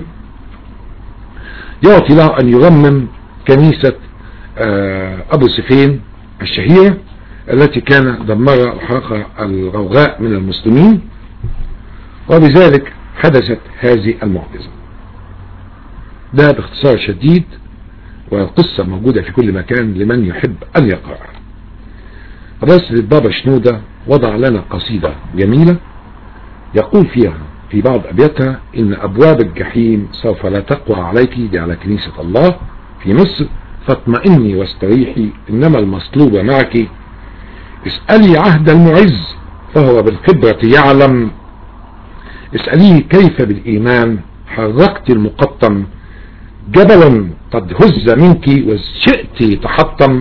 يعطي له أن يرمم كنيسة أبو سفين الشهيرة التي كان دمرها وحرقها الغوغاء من المسلمين، وبذلك حدثت هذه المعجزة. ده باختصار شديد، والقصة موجودة في كل مكان لمن يحب أن يقرأها. بس البابا شنودة وضع لنا قصيدة جميلة يقول فيها في بعض أبياتها: إن أبواب الجحيم سوف لا تقوى عليك، دي على كنيسة الله في مصر، فاطمئني واستريحي، إنما المصلوب معك، اسألي عهد المعز فهو بالخبرة يعلم، اسأليه كيف بالإيمان حركت المقطم، جبلا قد هز منك وشئت تحطم.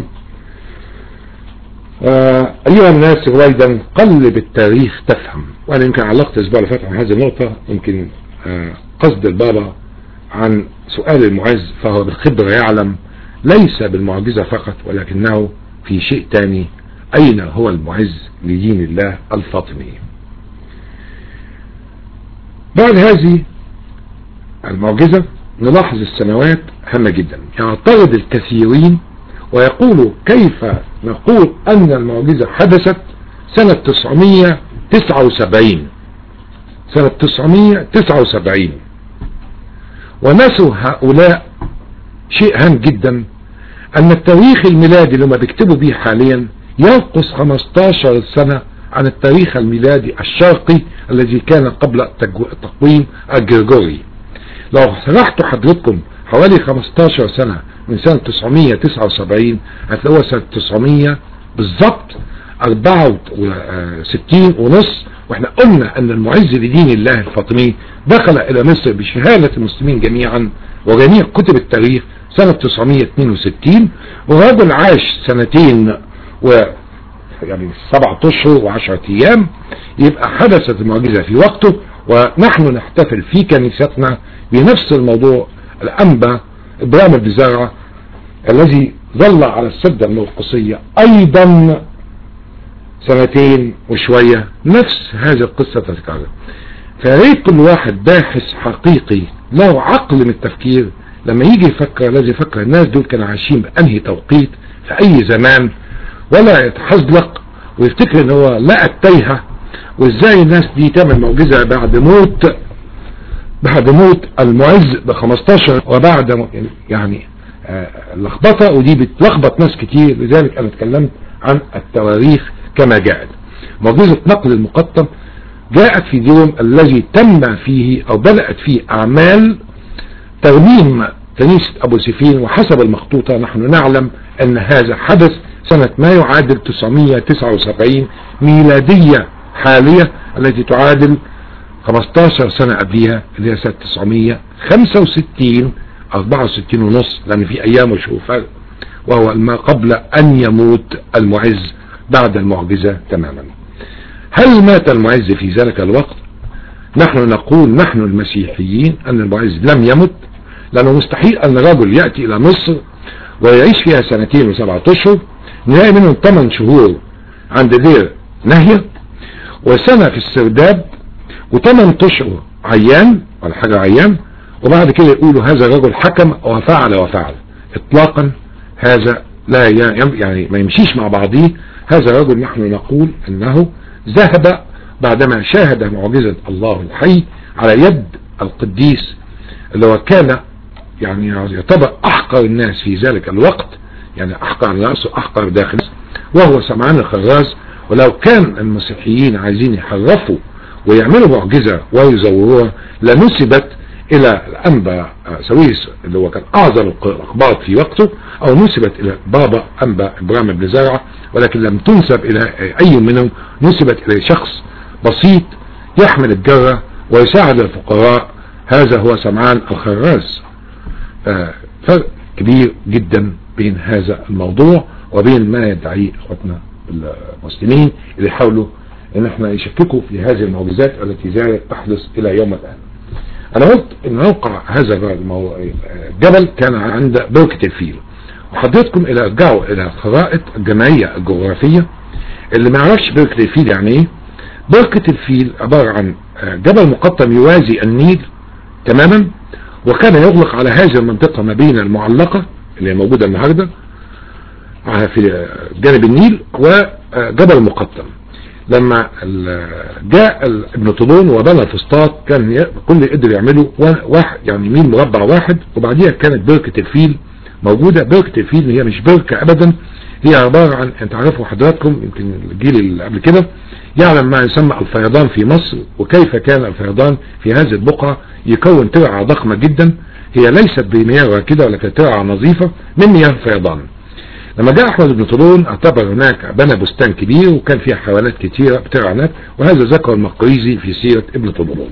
أيها الناس رويدا قلب التاريخ تفهم. وأنا يمكن علقت الأسبوع اللي فات عن هذه النقطة، يمكن قصد البابا عن سؤال المعز فهو بالخبرة يعلم، ليس بالمعجزة فقط ولكنه في شيء تاني، أين هو المعز لدين الله الفاطمي. بعد هذه المعجزة نلاحظ السنوات هامة جدا. يعترض الكثيرين ويقولوا كيف نقول أن المعجزة حدثت سنة 979 سنة 979 ونسوا هؤلاء شيء هام جدا، أن التاريخ الميلادي اللي هم بيكتبوا به حاليا ينقص 15 سنة عن التاريخ الميلادي الشرقي الذي كان قبل التقويم الجرجوري. لو سرحتوا حضرتكم حوالي 15 سنة من سنة 979 هتلاقوها سنة 900 بالضبط 64 ونص، واحنا قلنا ان المعز لدين الله الفاطمي دخل الى مصر بشهادة المسلمين جميعا وجميع كتب التاريخ سنة 962، ورجل عاش سنتين يعني 7 أشهر و10 أيام، يبقى حدثت المعجزة في وقته. ونحن نحتفل في كنيستنا بنفس الموضوع. الأنبا إبراهيم بن زرعة الذي ظل على السدة المرقصية أيضا سنتين وشوية، نفس هذه القصة تتكرر. فياريت كل واحد باحث حقيقي له عقل من التفكير لما يجي يفكر لازم يفكر الناس دول كانوا عايشين بأنهي توقيت في أي زمان، ولا يتحزلق ويفتكر ان هو لقى التايهة، وازاي الناس دي تعمل معجزة بعد موت المعز ب15 وبعد يعني لخبطة، ودي بتلخبط ناس كتير. لذلك انا اتكلمت عن التواريخ كما جاءت. معجزة نقل المقطم جاءت في اليوم الذي تم فيه او بدأت فيه اعمال ترميم كنيسة ابو سفين، وحسب المخطوطة نحن نعلم ان هذا حدث سنة ما يعادل 979 ميلادية حالية، التي تعادل 15 سنة قبلها اللي هي سنة 965 64 ونص، لأن في أيام وشهور فرق، وهو ما قبل أن يموت المعز بعد المعجزة تماما. هل مات المعز في ذلك الوقت؟ نحن نقول نحن المسيحيين أن المعز لم يمت، لأنه مستحيل أن رجل يأتي إلى مصر ويعيش فيها 2 و7 أشهر، نلاقي منهم 8 شهور عند دير نهية، وسنة في السرداب، و8 أشهر عيان ولا حاجة عيان، وبعد كده يقولوا هذا الرجل حكم وفعل. اطلاقا هذا لا يعني ما يمشيش مع بعضيه. هذا الرجل نحن نقول انه ذهب بعدما شاهد معجزة الله الحي على يد القديس اللي هو كان يعني يعتبر احقر الناس في ذلك الوقت، يعني احقر على رأسه احقر داخل، وهو سمعان الخراز. ولو كان المسيحيين عايزين يحرفوا ويعملوا معجزة ويزوروها لنسبت الى الانبا سويس اللي هو كان اعظم الاقباط في وقته، او نسبت الى بابا انبا ابراهيم بن زرعة، ولكن لم تنسب الى اي منهم، نسبت الى شخص بسيط يحمل الجرة ويساعد الفقراء، هذا هو سمعان الخراز. فرق كبير جدا بين هذا الموضوع وبين ما يدعيه اخوتنا المسلمين اللي يحاولوا ان احنا يشككوا في هذه المعجزات التي زالت تحدث الى يوم الان. انا قلت ان موقع هذا الجبل كان عند بركة الفيل، وحضرتكم الى ارجعوا الى الخرائط الجمعية الجغرافية. اللي ما يعرفش بركة الفيل يعني ايه، بركة الفيل عبارة عن جبل مقطم يوازي النيل تماما، وكان يغلق على هذه المنطقة ما بين المعلقة اللي هي موجودة النهاردة في جانب النيل وجبل مقطم. لما جاء ابن طولون وبنى الفسطاط كان كل قدر يعمله واحد، يعني ميل مربع واحد، وبعديها كانت بركة الفيل موجودة. بركة الفيل هي مش بركة ابدا، هي عبارة عن، انت عارفوا حضراتكم يمكن الجيل اللي قبل كده يعلم ما يسمى الفيضان في مصر، وكيف كان الفيضان في هذه البقعة يكون ترعة ضخمة جدا، هي ليست بمياه راكدة ولكن ترعة نظيفة من مياه الفيضان. لما جاء احمد بن طولون اعتبر هناك بنى بستان كبير وكان فيها حيوانات كثيرة بترعى هناك، وهذا ذكر المقريزي في سيرة ابن طولون.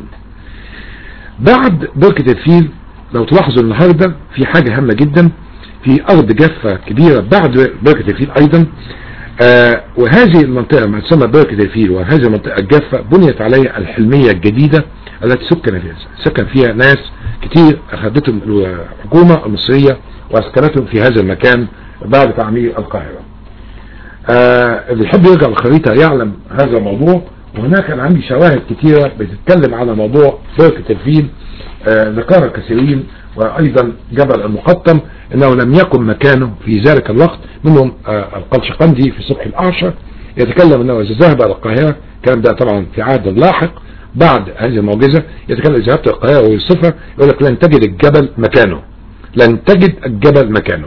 بعد بركة الفيل لو تلاحظوا النهاردة في حاجة هامة جدا، في ارض جافة كبيرة بعد بركة الفيل ايضا وهذه المنطقة ما تسمى بركة الفيل، وهذه المنطقة الجافة بنيت عليها الحلمية الجديدة التي سكن فيها ناس كتير، أخذتهم الحكومة المصرية وأسكنتهم في هذا المكان بعد تعمير القاهرة. اللي يحب يرجع الخريطة يعلم هذا الموضوع. وهناك كان عندي شواهد كتيرة بتتكلم على موضوع بركة الفيل، ذكرها كثيرين، وأيضا جبل المقطم انه لم يكن مكانه في ذلك الوقت. منهم القلشقندي في صبح الأعشر يتكلم انه اذا ذهب الى القاهرة، كان ده طبعا في عهد لاحق بعد هذه المعجزة، يتكلم اذا ذهبت القاهرة ويوصفها يقول لك لن تجد الجبل مكانه، لن تجد الجبل مكانه.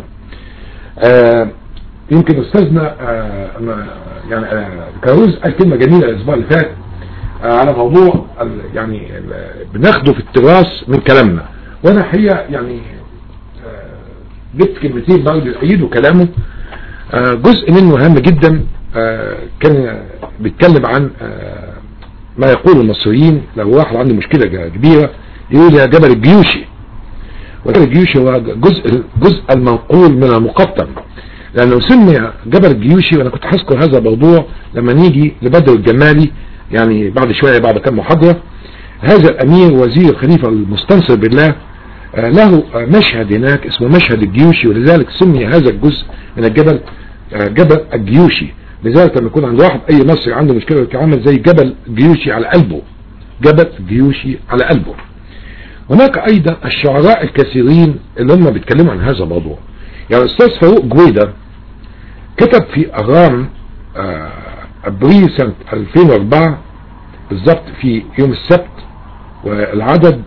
يمكن استاذنا يعني كاروز قال كلمة جميلة الاسبوع اللي فات على موضوع يعني بناخده في التراث من كلامنا، وانا حقيقة يعني جبت كلمتين برضه يؤيدوا كلامه. جزء منه هام جدا، كان بيتكلم عن ما يقول المصريين لو واحد عنده مشكلة كبيرة يقول يا جبل الجيوشي، وجبل الجيوشي هو جزء المنقول من المقطم، لأنه سمي جبل الجيوشي. وأنا كنت هذكر هذا الموضوع لما نيجي لبدر الجمالي يعني بعد شوية، بعد كم محاضرة. هذا الأمير وزير الخليفة المستنصر بالله له مشهد هناك اسمه مشهد الجيوشي، ولذلك سمي هذا الجزء من الجبل جبل الجيوشي. لذلك لما يكون عند واحد اي مصري عنده مشكلة يعمل زي جبل جيوشي على قلبه، جبل جيوشي على قلبه. هناك ايضا الشعراء الكثيرين اللي هم بيتكلموا عن هذا الموضوع. يعني الاستاذ فاروق جويدة كتب في اغرام ابريل سنة 2004 بالضبط في يوم السبت، والعدد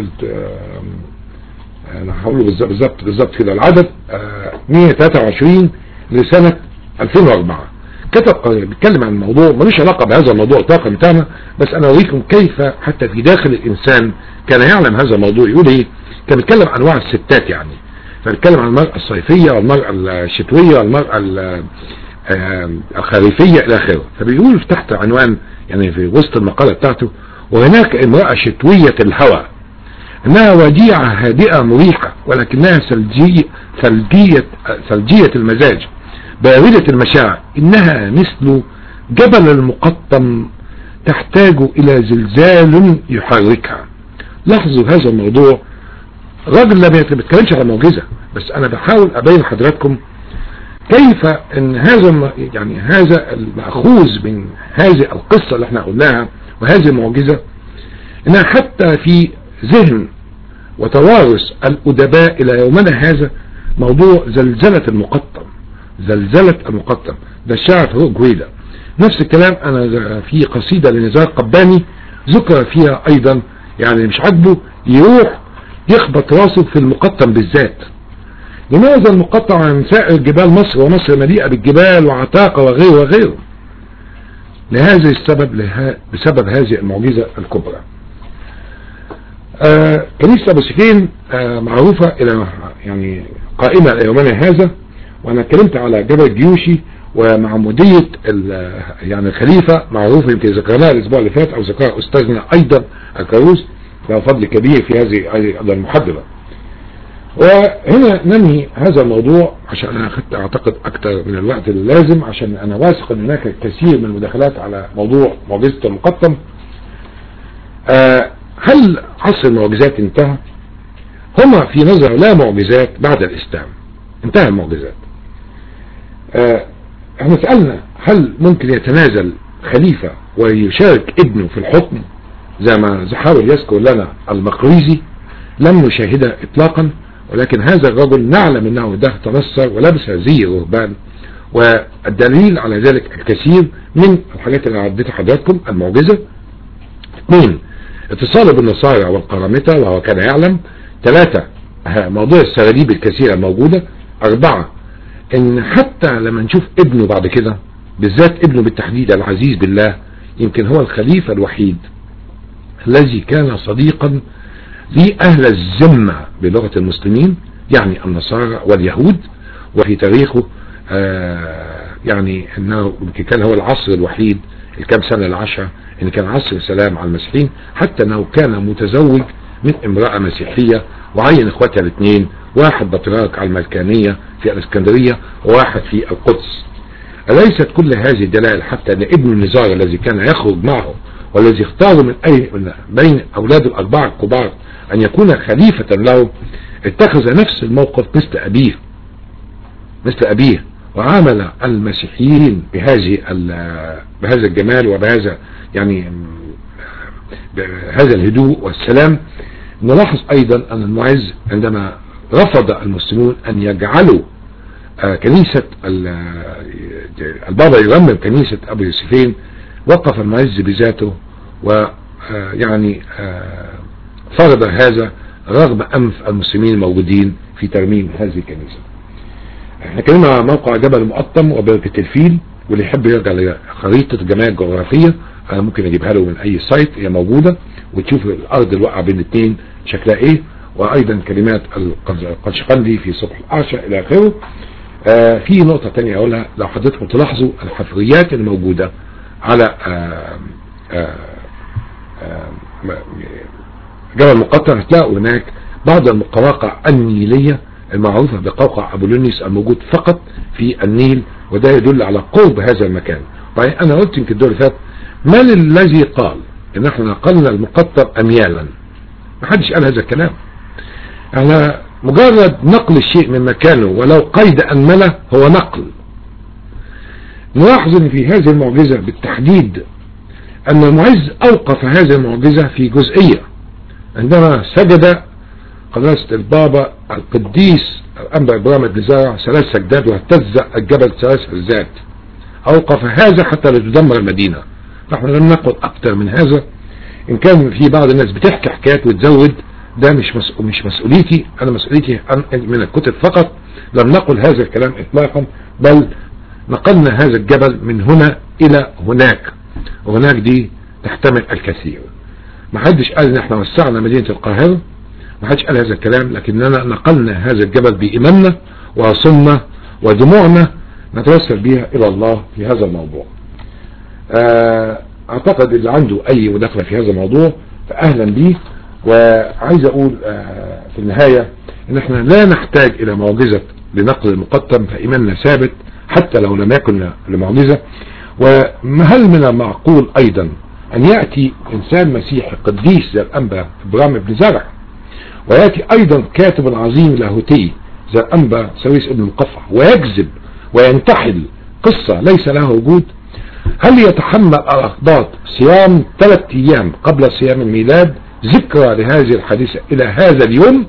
انا هقوله بالضبط كده، العدد 123 لسنة 2004. كتب بيتكلم عن الموضوع ملوش علاقة بهذا الموضوع الطاقم بتاعنا، بس انا اوريكم كيف حتى في داخل الانسان كان يعلم هذا الموضوع. يقول ايه؟ كان بيتكلم عن انواع الستات، يعني فبيتكلم عن المرأة الصيفية والمرأة الشتوية والمرأة الخريفية الى اخره. فبيقول تحت عنوان يعني في وسط المقالة بتاعته: وهناك امرأة شتوية الهوى، انها وديعة هادئة مريحة، ولكنها ثلجية المزاج باردة المشاعر، انها مثل جبل المقطم تحتاج الى زلزال يحركها. لاحظوا هذا الموضوع، الراجل لا بيتكلمش على معجزة، بس انا بحاول ابين لحضراتكم كيف ان هذا المأخوذ من هذه القصة اللي احنا قلناها وهذه المعجزة، انها حتى في ذهن وتوارث الأدباء إلى يومنا هذا موضوع زلزلة المقطم. زلزلة المقطم ده الشاعر فاروق جويدة. نفس الكلام أنا في قصيدة لنزار قباني ذكر فيها أيضا يعني مش عاجبه يروح يخبط راسه في المقطم بالذات. لماذا المقطم عن سائر جبال مصر، ومصر مليئة بالجبال وعتاقة وغيره وغيره؟ لهذا السبب، بسبب هذه المعجزة الكبرى. كنيسة أبو سفين معروفة إلى يعني قائمة إلى يومنا هذا. وأنا اتكلمت على جبل الجيوشي ومعمودية يعني الخليفة معروفة، يمكن ذكرناها الأسبوع اللي فات أو ذكرها أستاذنا أيضا الكاروز، له فضل كبير في هذه المحاضرة. وهنا ننهي هذا الموضوع عشان أنا أخذت أعتقد أكثر من الوقت اللازم، عشان أنا واثق أن هناك كثير من المداخلات على موضوع معجزة المقطم. هل عصر المعجزات انتهى؟ هما في نظر لا معجزات بعد الإسلام، انتهى المعجزات. احنا سألنا هل ممكن يتنازل خليفة ويشارك ابنه في الحكم زي ما حاول يذكر لنا المقريزي؟ لم نشاهدها اطلاقا، ولكن هذا الرجل نعلم انه ده تنصر ولبس زي الرهبان، والدليل على ذلك الكثير من الحاجات اللي عديتها حضراتكم. المعجزة 2، اتصاله بالنصارى والقرامطة وهو كان يعلم. 3، موضوع السراديب الكثيرة الموجودة. 4، ان حتى لما نشوف ابنه بعد كده، بالذات ابنه بالتحديد العزيز بالله، يمكن هو الخليفة الوحيد الذي كان صديقا لأهل الذمة بلغة المسلمين، يعني النصارى واليهود. وفي تاريخه يعني انه كان هو العصر الوحيد الكام سنة العشرة ان كان عصر سلام على المسيحيين، حتى انه كان متزوج من امرأة مسيحية، وعين اخواتها الاثنين، واحد بطراك على الملكانية في الاسكندرية وواحد في القدس. أليست كل هذه الدلائل حتى أن ابن النزار الذي كان يخرج معه والذي اختاره من بين أولاده الأربعة الكبار أن يكون خليفة له اتخذ نفس الموقف مثل أبيه وعامل المسيحيين بهذا الجمال وبهذا يعني بهذا الهدوء والسلام. نلاحظ أيضا أن المعز عندما رفض المسلمون أن يجعلوا كنيسة البابا يرمم كنيسة أبو يوسفين، وقف المعز بذاته ويعني فرض هذا رغم أنف المسلمين الموجودين في ترميم هذه الكنيسة. احنا كلمنا على موقع جبل المقطم وبركة الفيل، واللي يحب يرجع لخريطة الجمعية الجغرافية انا ممكن اجيبها له من اي سايت، هي موجودة وتشوف الارض الواقعة بين الاثنين شكلها ايه، وايضا كلمات القشقندي في صبح العشاء الى اخره. في نقطة تانية اقولها، لو حضرتكم تلاحظوا الحفريات الموجودة على جبل المقطم هتلاقوا هناك بعض المقاوقع النيلية المعروفة بقوقع أبولونيوس الموجود فقط في النيل، وده يدل على قرب هذا المكان. طيب أنا قلت يمكن الدور اللي فات، من الذي قال إن احنا نقلنا المقطم أميالا؟ ما حدش قال هذا الكلام. احنا مجرد نقل الشيء من مكانه ولو قيد أنملة هو نقل. نلاحظ ان في هذه المعجزة بالتحديد أن المعز أوقف هذه المعجزة في جزئية عندما سجد قداسة البابا القديس الأنبا إبراهيم الجزارع 3 سجدات واهتز الجبل 3 هزات. أوقف هذا حتى لا تدمر المدينة. نحن لم نقل أكثر من هذا. إن كان في بعض الناس بتحكي حكايات وتزود، ده مش مسؤوليتي، أنا مسؤوليتي من الكتب فقط. لم نقل هذا الكلام إطلاقا، بل نقلنا هذا الجبل من هنا إلى هناك، وهناك دي تحتمل الكثير. ما حدش قال إن احنا وسعنا مدينة القاهرة، ما حدش قال هذا الكلام، لكننا نقلنا هذا الجبل بإيماننا وصمنا ودموعنا نتوسل بها إلى الله في هذا الموضوع. أعتقد اللي عنده أي مداخلة في هذا الموضوع فأهلا به. وعايز أقول في النهاية إن احنا لا نحتاج إلى معجزة لنقل المقطم، فإيماننا ثابت حتى لو لم يكن لمعجزة. وهل من المعقول أيضا أن يأتي إنسان مسيحي قديس زي الأنبا إبراهيم بن زرع، ويأتي أيضا كاتب عظيم لاهوتي زي الأنبا سويس ابن القفع ويكذب وينتحل قصة ليس لها وجود؟ هل يتحمل الأقباط صيام 3 أيام قبل صيام الميلاد ذكرى لهذه الحادثة إلى هذا اليوم؟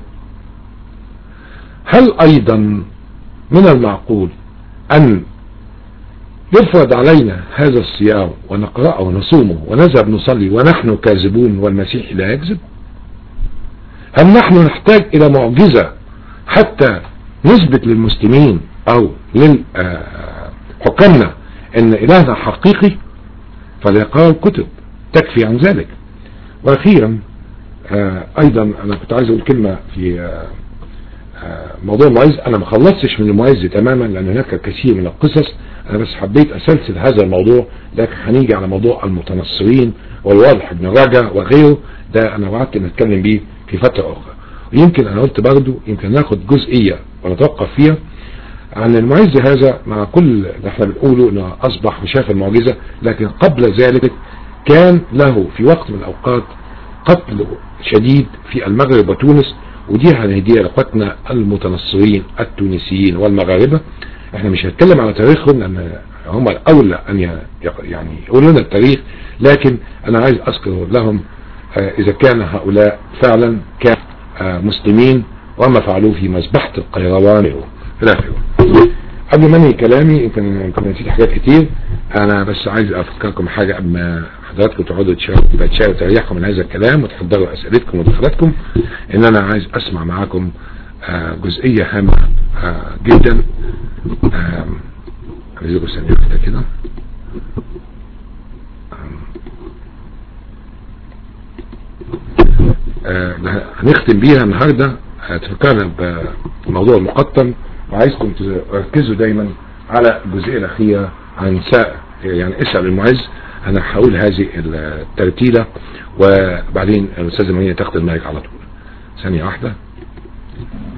هل أيضا من المعقول أن يفرض علينا هذا الصيام ونقرأه ونصومه ونذهب نصلي ونحن كاذبون والمسيح لا يكذب؟ هل نحن نحتاج إلى معجزة حتى نثبت للمسلمين أو لحكامنا أن إلهنا حقيقي؟ فليقرأوا الكتب تكفي عن ذلك. وأخيرا أيضا أنا كنت عايز أقول كلمة في موضوع المعز. أنا ما خلصتش من المعز تماما لأن هناك الكثير من القصص، أنا بس حبيت أسلسل هذا الموضوع، لكن هنيجي على موضوع المتنصرين والواضح بن رجا وغيره، ده أنا وعدت أن أتكلم بيه في فترة أخرى. ويمكن أنا قلت برضو يمكن ناخد جزئية ونتوقف فيها عن المعز هذا، مع كل اللي احنا بنقوله أنه أصبح وشاف المعجزة، لكن قبل ذلك كان له في وقت من الأوقات قتل شديد في المغرب وتونس، ودي هندية لقتنا المتنصرين التونسيين والمغاربة. احنا مش هنتكلم على تاريخهم لأن هم الأولى أن يعني يقولوا لنا التاريخ، لكن أنا عايز أذكر لهم إذا كان هؤلاء فعلا كان مسلمين وما فعلوه في مذبحة القيروان إلى آخره. قبل ما انهي كلامي يمكن نسيت حاجات كتير، أنا بس عايز أفكركم حاجة قبل ما حضراتكم تقعدوا تشاركوا تريحكم من هذا الكلام وتحضروا أسئلتكم ودخلاتكم، إن أنا عايز أسمع معاكم جزئية هامة جدا. عايزكم ثانية واحدة كده. هنختم بيها النهاردة، تفكرنا بموضوع المقطم، وعايزكم تركزوا دايما على الجزئية الأخيرة عن يعني اسأل المعز. أنا هقول هذه الترتيلة وبعدين الأستاذة ماريا تاخد المايك على طول. ثانية واحدة.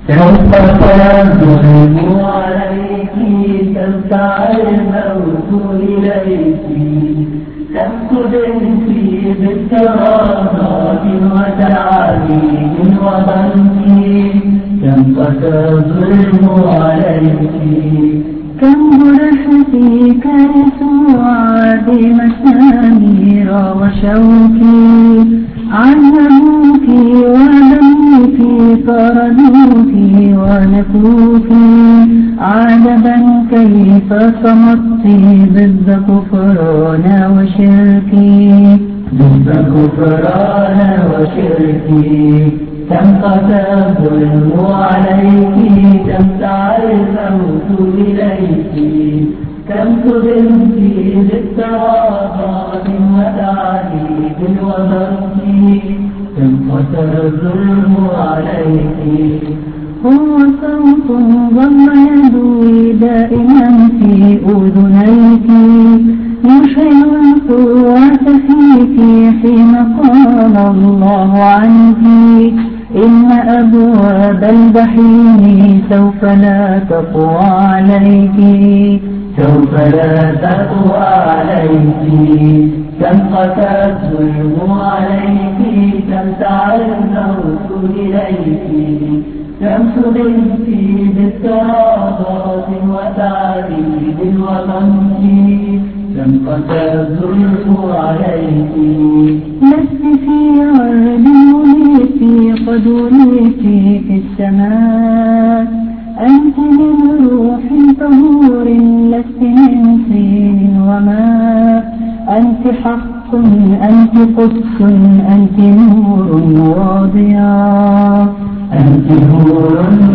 سوف الظلم عليك تنفع الموت إليك لم تدركي بالكرامات وتعاليم وضنك سوف الظلم عليك كم برحتي كالسوع بمسامير وشوكي عذبوك وذموك طردوك ونفوك عجبا كيف صمت ضد كفران وشركي ضد كفران وشركي كم قسى الظلم عليك كم تعالى الموت إليك كم تدمت بالتواضع وتعاليم وضرك كم قسى الظلم عليك هو صوت ظل يدوي دائما في أذنيك يشعل القوة فيك حين قال الله عنك إن أبواب الجحيم سوف لا تقوى عليك سوف لا تقوى عليك كم قسى الظلم عليك كم تعالى الموت إليك كم سلمت بالتراضات وتعذيب وضنك كم قسى الظلم عليك لست في عرض وليت قد وليت في السماء أنت من روح طهور لست من طين وماء أنت حق أنت قدس أنت نور وضياء أنت نور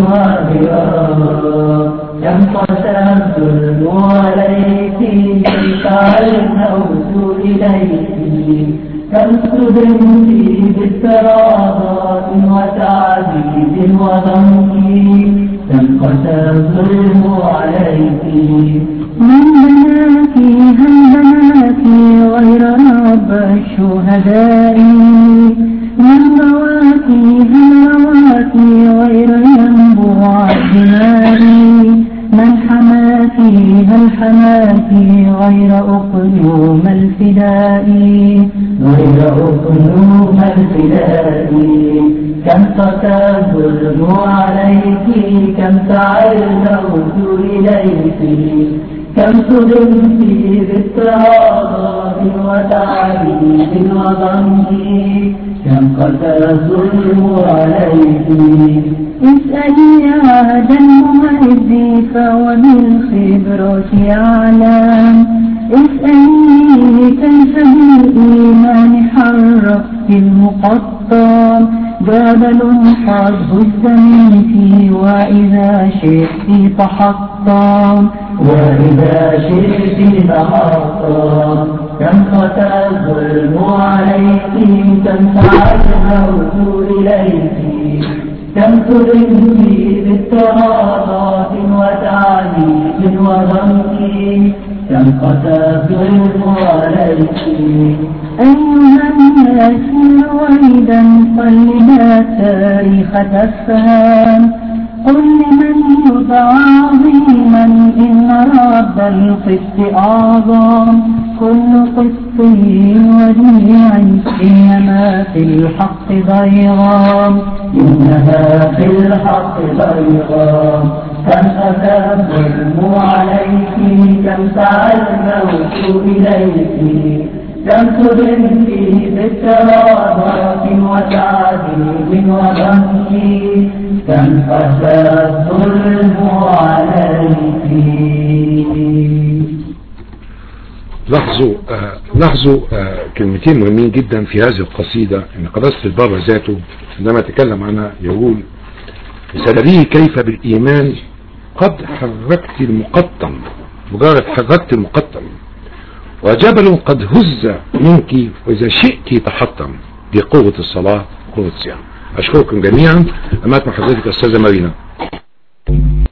وضياء كم قسى الظلم عليك كم تعالى الموت إليك كم صدمت بالتراضات وتعذيب وضنك كم قسى الظلم عليك من بناك هل بناك غير رب الشهداء من رواك هل رواك غير ينبوع الدماء من حماك هل حماك غير أقلوم الفداء غير أقلوم الفداء كم قسى الظلم عليك كم تعالى الموت إليك كم صدمت بالتراضات وتعذيب وضنك كم قسى الظلم عليك اسألي عاد المعز فهو بالخبرة يعلم اسألي كيف بالإيمان حرقت المقطم جبل قد هز منك وإذا شئت تحطم وإذا شئت تحطم كم قسى الظلم عليك كم تعالى الموت إليك كم تظلمت بالتراضات وتعذيب وضنك كم قسى الظلم عليك أيها الناس رويدا قلبا تاريخ تفهم قل لمن يطع عظيما إن رب القسط أعظم كل قسط وديع إنما في الحق ضيغام إنما في الحق ضيغام كم أتى الظلم عليك كم تعالى الموت إليك كم صدمت بالتراضات وتعذيب وضنك كم قسى الظلم عليك. لاحظوا كلمتين مهمين جدا في هذه القصيدة. ان قداسة البابا ذاته عندما تكلم عنها يقول: سأليه كيف بالإيمان قد حركت المقطم، مجرد حركت المقطم، وجبل قد هز منك وإذا شئت تحطم. دي قوة الصلاة، قوة الصيام. أشكركم جميعا. أمات مع حضرتك أستاذة مارينا.